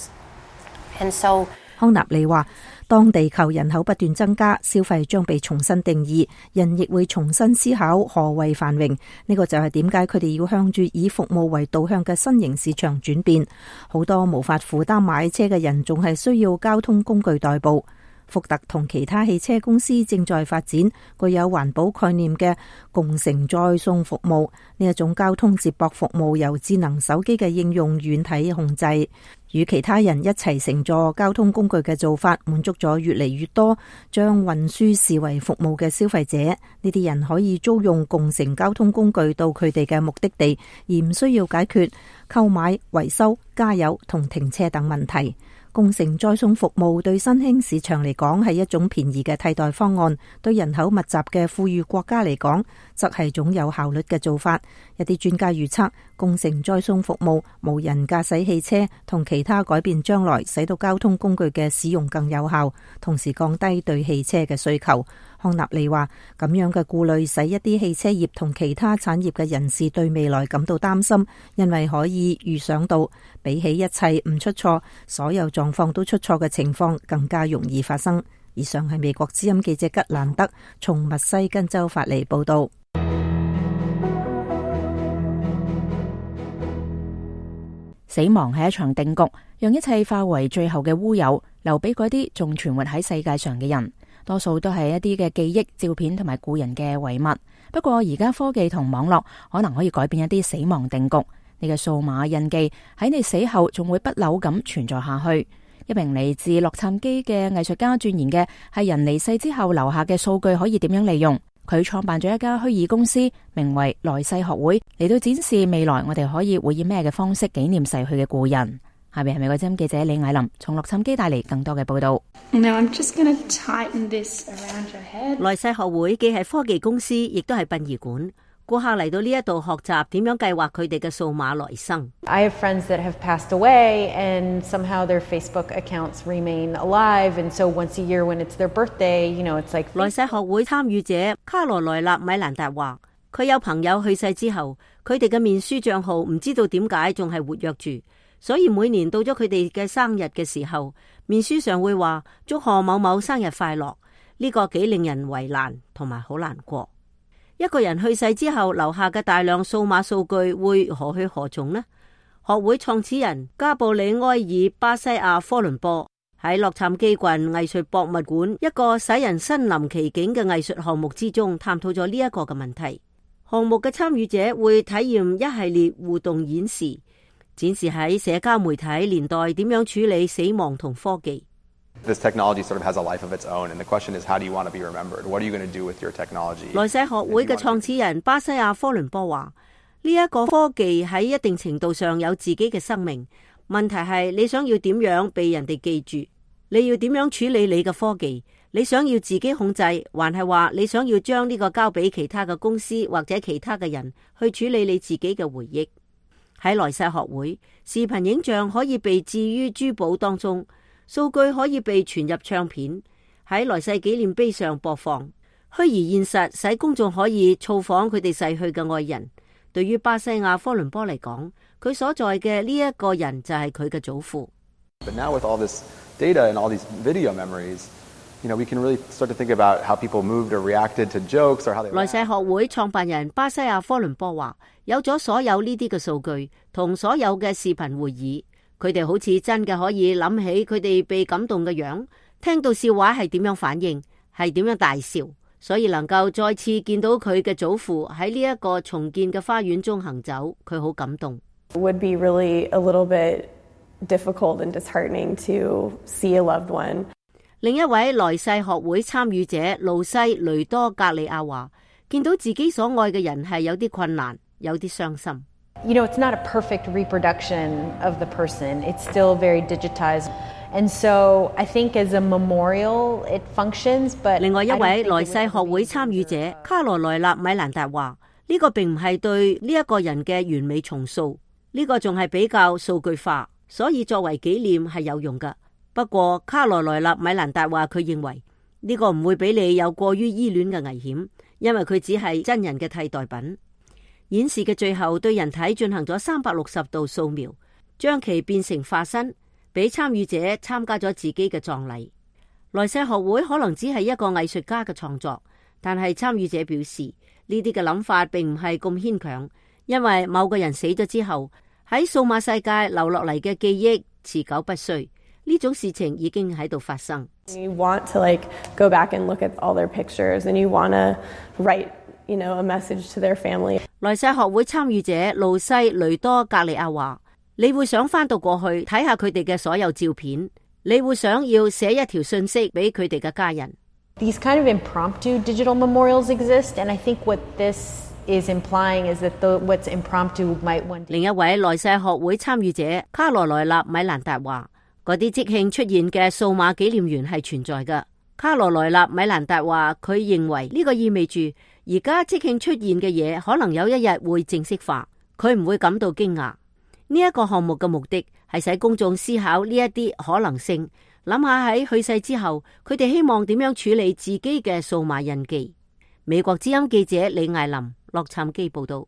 Q: and so.
H: 康納利話：當地球人口不斷增加，消費將被重新定義，人亦會重新思考何謂繁榮。呢個就係點解佢哋要向住以服務為導向嘅新型市場轉變。好多無法負擔買車嘅人仲係需要交通工具代步。福特同其他汽車公司正在發展具有環保概念嘅共乘載送服務。呢一種交通接駁服務由智能手機嘅應用軟體控制，與其他人一齊乘坐交通工具嘅做法，滿足咗越嚟越多將運輸視為服務嘅消費者。呢啲人可以租用共乘交通工具到佢哋嘅目的地，而唔需要解決購買、維修、加油同停車等問題。共乘載送服務對新興市場嚟講係一種便宜嘅替代方案，對人口密集嘅富裕國家嚟講則係種有效率嘅做法。一啲專家預測，共乘載送服務、無人駕駛汽車同其他改變將來使到交通工具嘅使用更有效，同時降低對汽車嘅需求。康納利話：咁樣嘅顧慮使一啲汽車業同其他產業嘅人士對未來感到擔心，因為可以預想到比起一切唔出錯，所有狀況都出錯嘅情況更加容易發生。以上係美國之音記者吉蘭德從密西根州發嚟報道。
C: 死亡係一場定局，讓一切化為最後嘅烏有，留俾嗰啲仲存活喺世界上嘅人。多數都係一啲嘅記憶、照片同埋故人嘅遺物。不過而家科技同網絡可能可以改變一啲死亡定局。你嘅數碼印記喺你死後仲會不朽咁存在下去。一名嚟自洛杉磯嘅藝術家鑽研嘅係人離世之後留下嘅數據可以點樣利用。佢創辦咗一家虛擬公司，名為來世學會，嚟到展示未來我哋可以會以咩嘅方式紀念逝去嘅故人。下邊係美國之音記者李艾琳從洛杉磯帶嚟更多嘅報道。
S: Now I'm just gonna tighten this around your head.
G: 來世學會既係科技公司，亦都係殯儀館。顧客嚟到呢一度學習點樣計劃佢哋嘅數碼來生。
T: I have friends that have passed away, and somehow their Facebook accounts remain alive. And so once a year, when it's their birthday, you know, it's like
G: 來世學會參與者卡羅萊納米蘭達話，佢有朋友去世之後，佢哋嘅面書賬號唔知道點解仲係活躍住。所以每年到咗佢哋嘅生日嘅時候，面書上會話祝賀某某生日快樂，呢個幾令人為難同埋好難過。一個人去世之後留下嘅大量數碼數據會何去何從呢？學會創始人加布里埃爾巴西亞科倫波喺洛杉磯郡藝術博物館一個使人身臨其境嘅藝術項目之中探討咗呢一個嘅問題。項目嘅參與者會體驗一系列互動演示，展示喺社交媒體年代點樣處理死亡同科技。
U: This technology sort of has a life of its own, and the question is, how do you want to be remembered? What are you going to do with your technology?
G: 來世學會嘅創始人巴西亞科倫波話：呢一個科技喺一定程度上有自己嘅生命，問題係你想要點樣被人哋記住？你要點樣處理你嘅科技？你想要自己控制，還係話你想要將呢個交俾其他嘅公司或者其他嘅人去處理你自己嘅回憶？喺來世學會，視頻影像可以被置於珠寶當中。 數據可以被傳入唱片，喺來世紀念碑上播放。虛擬現實使公眾可以造訪佢哋逝去嘅愛人。對於巴西亞科倫坡嚟講，佢所在嘅呢一個人就係佢嘅祖父。
U: But now with all this data and all these video memories, you know, we can really start to think about how people moved or reacted to jokes or how they.
G: 來世學會創辦人巴西亞科倫坡話：有咗所有呢啲嘅數據同所有嘅視頻會議，佢哋好似真嘅可以諗起佢哋被感動嘅樣，聽到笑話係點樣反應，係點樣大笑。所以能夠再次見到佢嘅祖父喺呢一個重建嘅花園中行走，佢好感動。
A: It would be really a little bit difficult and disheartening to see a loved one.
G: 另一位來世學會參與者路西雷多格里亞話：見到自己所愛嘅人係有啲困難，有啲傷心。
T: You know, it's not a perfect reproduction of the person. It's still very digitized. And so I think as a memorial it functions, but
G: 另外一位來世學會參與者卡羅萊納米蘭達話：呢個並唔係對呢一個人嘅完美重塑，呢個仲係比較數據化，所以作為紀念係有用㗎。不過卡羅萊納米蘭達話佢認為呢個唔會俾你有過於依戀嘅危險，因為佢只係真人嘅替代品。演示嘅最後對人體進行咗三百六十度掃描，將其變成化身，俾參與者參加咗自己嘅葬禮。來世學會可能只係一個藝術家嘅創作，但係參與者表示呢啲嘅諗法並唔係咁牽強，因為某個人死咗之後喺數碼世界留落嚟嘅記憶持久不衰，呢種事情已經喺度發生。
A: You want to like go back and look at all their pictures, and you want to write, you know, a message to their family.
G: 來世學會參與者路西雷多格里亞話：你會想翻到過去睇下佢哋嘅所有照片，你會想要寫一條信息俾佢哋嘅家人。
T: These kind of impromptu digital memorials exist, and I think what this is implying is that the, what's impromptu might one day.
G: 另一位來世學會參與者卡羅萊納米蘭達話：嗰啲即興出現嘅數碼紀念員係存在嘅。卡羅萊納米蘭達話：佢認為呢個意味住而家即興出現嘅嘢可能有一日會正式化，佢唔會感到驚訝。呢一個項目嘅目的係使公眾思考呢一啲可能性，諗下喺去世之後，佢哋希望點樣處理自己嘅數碼印記。美國之音記者李艾琳洛杉磯報道。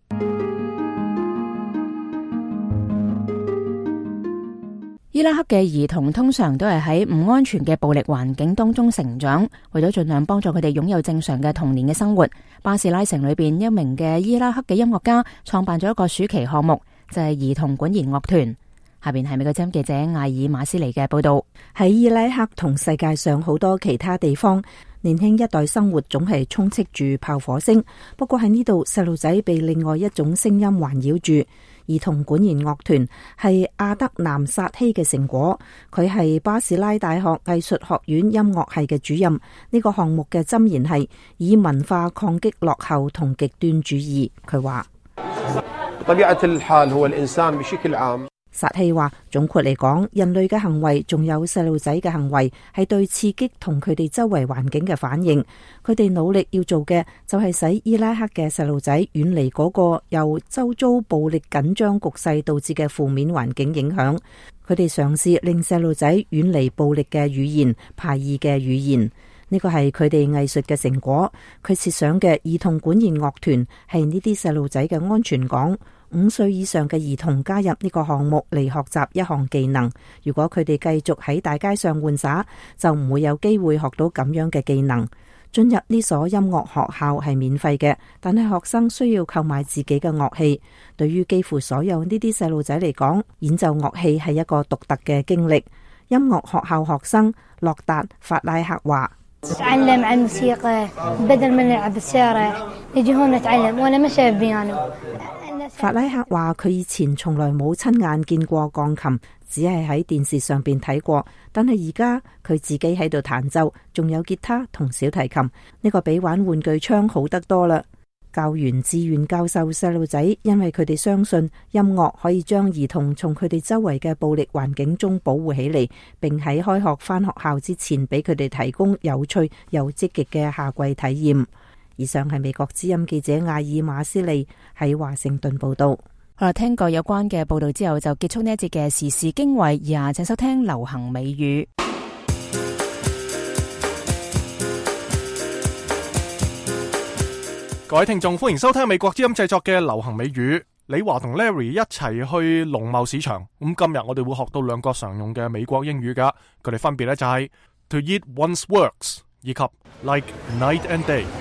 C: 伊拉克嘅兒童通常都係喺唔安全嘅暴力環境當中成長，為咗盡量幫助佢哋擁有正常嘅童年嘅生活，巴士拉城裏邊一名嘅伊拉克嘅音樂家創辦咗一個暑期項目，就係兒童管弦樂團。下邊係美國之音記者艾爾馬斯尼嘅報道。
H: 喺伊拉克同世界上好多其他地方，年輕一代生活總係充斥住炮火聲，不過喺呢度細路仔被另外一種聲音環繞住。兒童管弦樂團係阿德南薩希嘅成果，佢係巴士拉大學藝術學院音樂系嘅主任。呢、這個項目嘅箴言係以文化抗擊落後同極端主義。佢話薩希話，總括嚟講，人類嘅行為仲有細路仔嘅行為係對刺激同佢哋周圍環境嘅反應。佢哋努力要做嘅就係使伊拉克嘅細路仔遠離嗰個由周遭暴力緊張局勢導致嘅負面環境影響。佢哋嘗試令細路仔遠離暴力嘅語言、排異嘅語言。呢個係佢哋藝術嘅成果。佢設想嘅兒童管弦樂團係呢啲細路仔嘅安全港。五歲以上嘅兒童加入呢個項目嚟學習一項技能。如果佢哋繼續喺大街上玩耍，就唔會有機會學到咁樣嘅技能。進入呢所音樂學校係免費嘅，但係學生需要購買自己嘅樂器。對於幾乎所有呢啲細路仔嚟講，演奏樂器係一個獨特嘅經歷。音樂學校學生洛達法拉克話：
V: تعلم عن موسيقى بدل ما نلعب بالسيارة نجي هون نتعلم وأنا ما شايف بيانو。
H: 法拉克話佢以前從來冇親眼見過鋼琴，只係喺電視上邊睇過，但係而家佢自己喺度彈奏，仲有吉他同小提琴，呢個比玩玩具槍好得多啦。教員志願教授細路仔，因為佢哋相信音樂可以將兒童從佢哋周圍嘅暴力環境中保護起嚟，並喺開學返學校之前俾佢哋提供有趣又積極嘅夏季體驗。以上係美國之音記者艾爾馬斯利喺華盛頓報道。
C: 好啦，聽過有關嘅報道之後，就結束呢一節嘅時事經緯，而下請收聽流行美語。
B: 各位聽眾，歡迎收聽美國之音製作嘅流行美語。李華同 Larry 一齊去農貿市場。咁今日我哋會學到兩個常用嘅美國英語噶，佢哋分別咧就係 to eat one's words 以及 like night and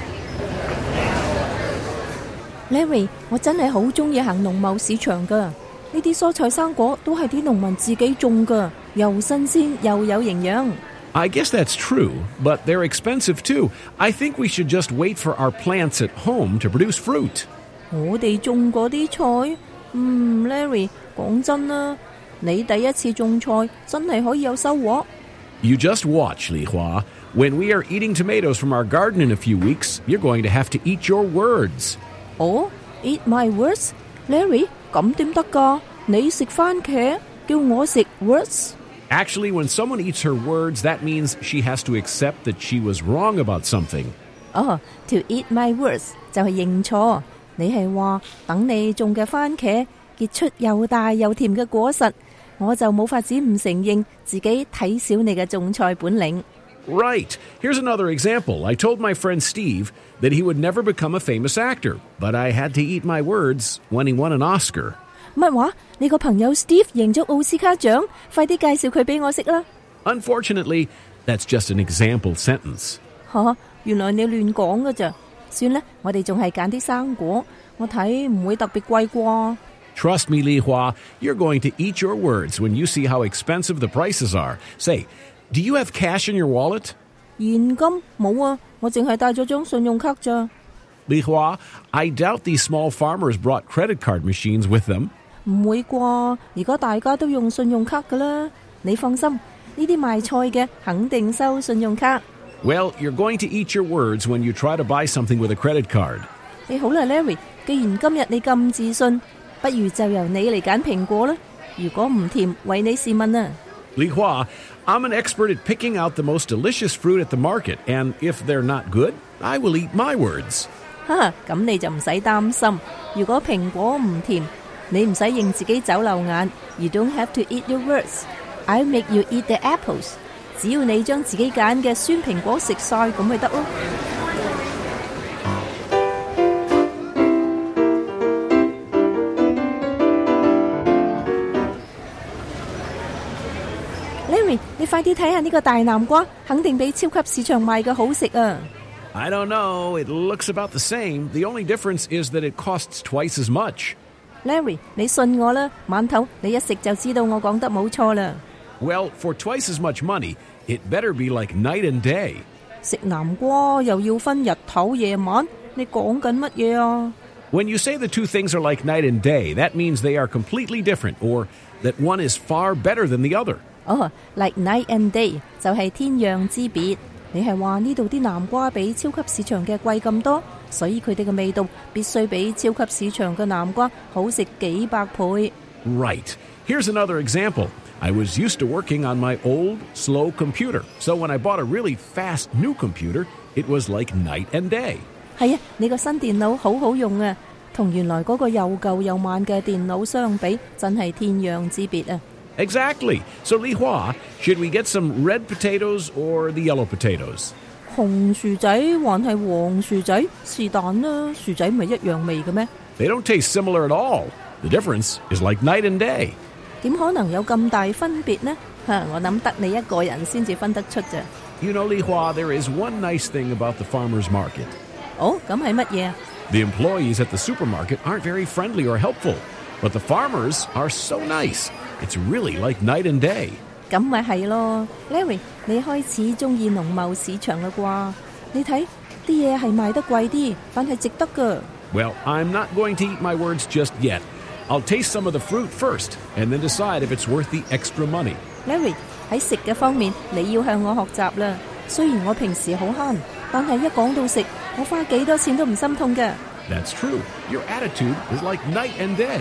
B: day。Larry，
H: 我真係好中意行農貿市場噶，呢啲蔬菜生果都係啲農民自己種噶，又新鮮又有營養。
D: I guess that's true, but they're expensive too. I think we should just wait for our plants at home to produce fruit.
H: 我哋種嗰啲菜，嗯 ，Larry， 講真啦，你第一次種菜真係可以有收穫。
D: You just watch, Li Hua. When we are eating tomatoes from our garden in a few weeks, you're going to have to eat your words.
H: 哦 ，eat my words, Larry， 咁點得㗎？你食番茄，叫我食 words。Actually,
D: when someone eats her words, that means she has to accept that she was wrong about something.
H: 哦 ，to eat my words 就係認錯。你係話等你種嘅番茄結出又大又甜嘅果實，我就冇法子唔承認自己睇小你嘅種菜本領。
D: Right. Here's another example. I told my friend Steve that he would never become a famous actor, but I had to eat my words when he won an Oscar.
H: 乜話？你個朋友 Steve 贏咗奧斯卡獎，快啲介紹佢俾我識啦。
D: Unfortunately, that's just an example sentence.
H: 吓，原來你亂講㗎咋？算啦，我哋仲係揀啲生果，我睇唔會特別貴啩。
D: Trust me, Li Hua, you're going to eat your words when you see how expensive the prices are. Say, do you have cash in your wallet?
H: 現金冇啊，我淨係帶咗張信用卡咋。
D: Li Hua, I doubt these small farmers brought credit card machines with them.
H: 唔會啩？而家大家都用信用卡㗎啦。你放心，呢啲賣菜嘅肯定收信用卡。
D: Well, you're going to eat your words when you try to buy something with a credit card.
H: 你好啦 ，Larry， 既然今日你咁自信，不如就由你嚟揀蘋果啦。如果唔甜，為你試問啊。
D: Li Hua, I'm an expert at picking out the most delicious fruit at the market, and if they're not good, I will eat my words.
H: 哈，咁你就唔使擔心。如果蘋果唔甜，你唔使認自己走漏眼。You don't have to eat your words. I'll make you eat the apples. 只要你將自己揀嘅酸蘋果食晒，咁咪得咯。Larry， 你快啲睇下呢個大南瓜，肯定比超級市場賣嘅好食啊！
D: I don't know. It looks about the same. The only difference is that it costs twice as much.
H: Larry， 你信我啦，饅頭，你一食就知道我講得冇錯啦。
D: Well, for twice as much money, it better be like night and day.
H: 食南瓜又要分日頭夜晚，你講緊乜嘢啊？
D: When you say the two things are like night and day, that means they are completely different, or that one is far better than the other.
H: 哦 ，like night and day 就係天壤之別。你係話呢度啲南瓜比超級市場嘅貴咁多，所以佢哋嘅味道必須比超級市場嘅南瓜好食幾百倍。
D: Right. Here's another example. I was used to working on my old, slow computer, so when I bought a really fast new computer, it was like night and day.
H: 係啊，你個新電腦好好用啊，同原來嗰個又舊又慢嘅電腦相比，真係天壤之別啊！
D: Exactly. So, Li Hua, should we get some red potatoes or the yellow potatoes?
H: 紅薯仔還係黃薯仔？是但啦，薯仔唔係一樣味嘅咩？
D: They don't taste similar at all. The difference is like night and day.
H: 點可能有咁大分別呢？我諗得你一個人先至分得出咋。
D: You know, Li Hua, there is one nice thing about the farmer's market.
H: 哦，咁係乜嘢？
D: The employees at the supermarket aren't very friendly or helpful, but the farmers are so nice. It's really like night and day.
H: 咁咪係咯 ，Larry， 你開始中意農貿市場啦啩？你睇啲嘢係賣得貴啲，但係值得㗎。
D: Well, I'm not going to eat my words just yet. I'll taste some of the fruit first, and then decide if it's worth the extra money.
H: Larry， 喺食嘅方面，你要向我學習啦。雖然我平時好慳，但係一講到食，我花幾多錢都唔心痛㗎。
D: That's true. Your attitude is like night and day.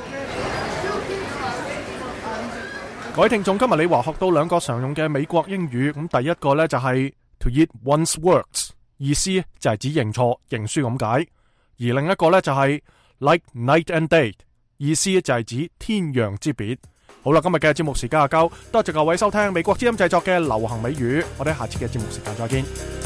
B: 各位聽眾，今日李華學到兩個常用嘅美國英語，咁第一個呢就係 to eat one's words， 意思就係指認錯、認輸咁解；而另一個呢就係 like night and day， 意思就係指天壤之別。好好啦，今日嘅節目時間就夠，多謝各位收聽美國之音製作嘅流行美語，我哋下次嘅節目時間再見。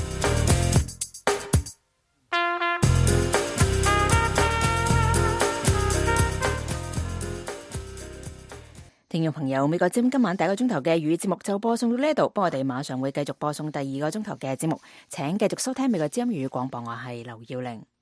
C: 聽眾朋友，美國之音今晚第一個鐘頭嘅語節目就播送到呢度，不過我哋馬上會繼續播送第二個鐘頭嘅節目，請繼續收聽美國之音語廣播，我係劉耀玲。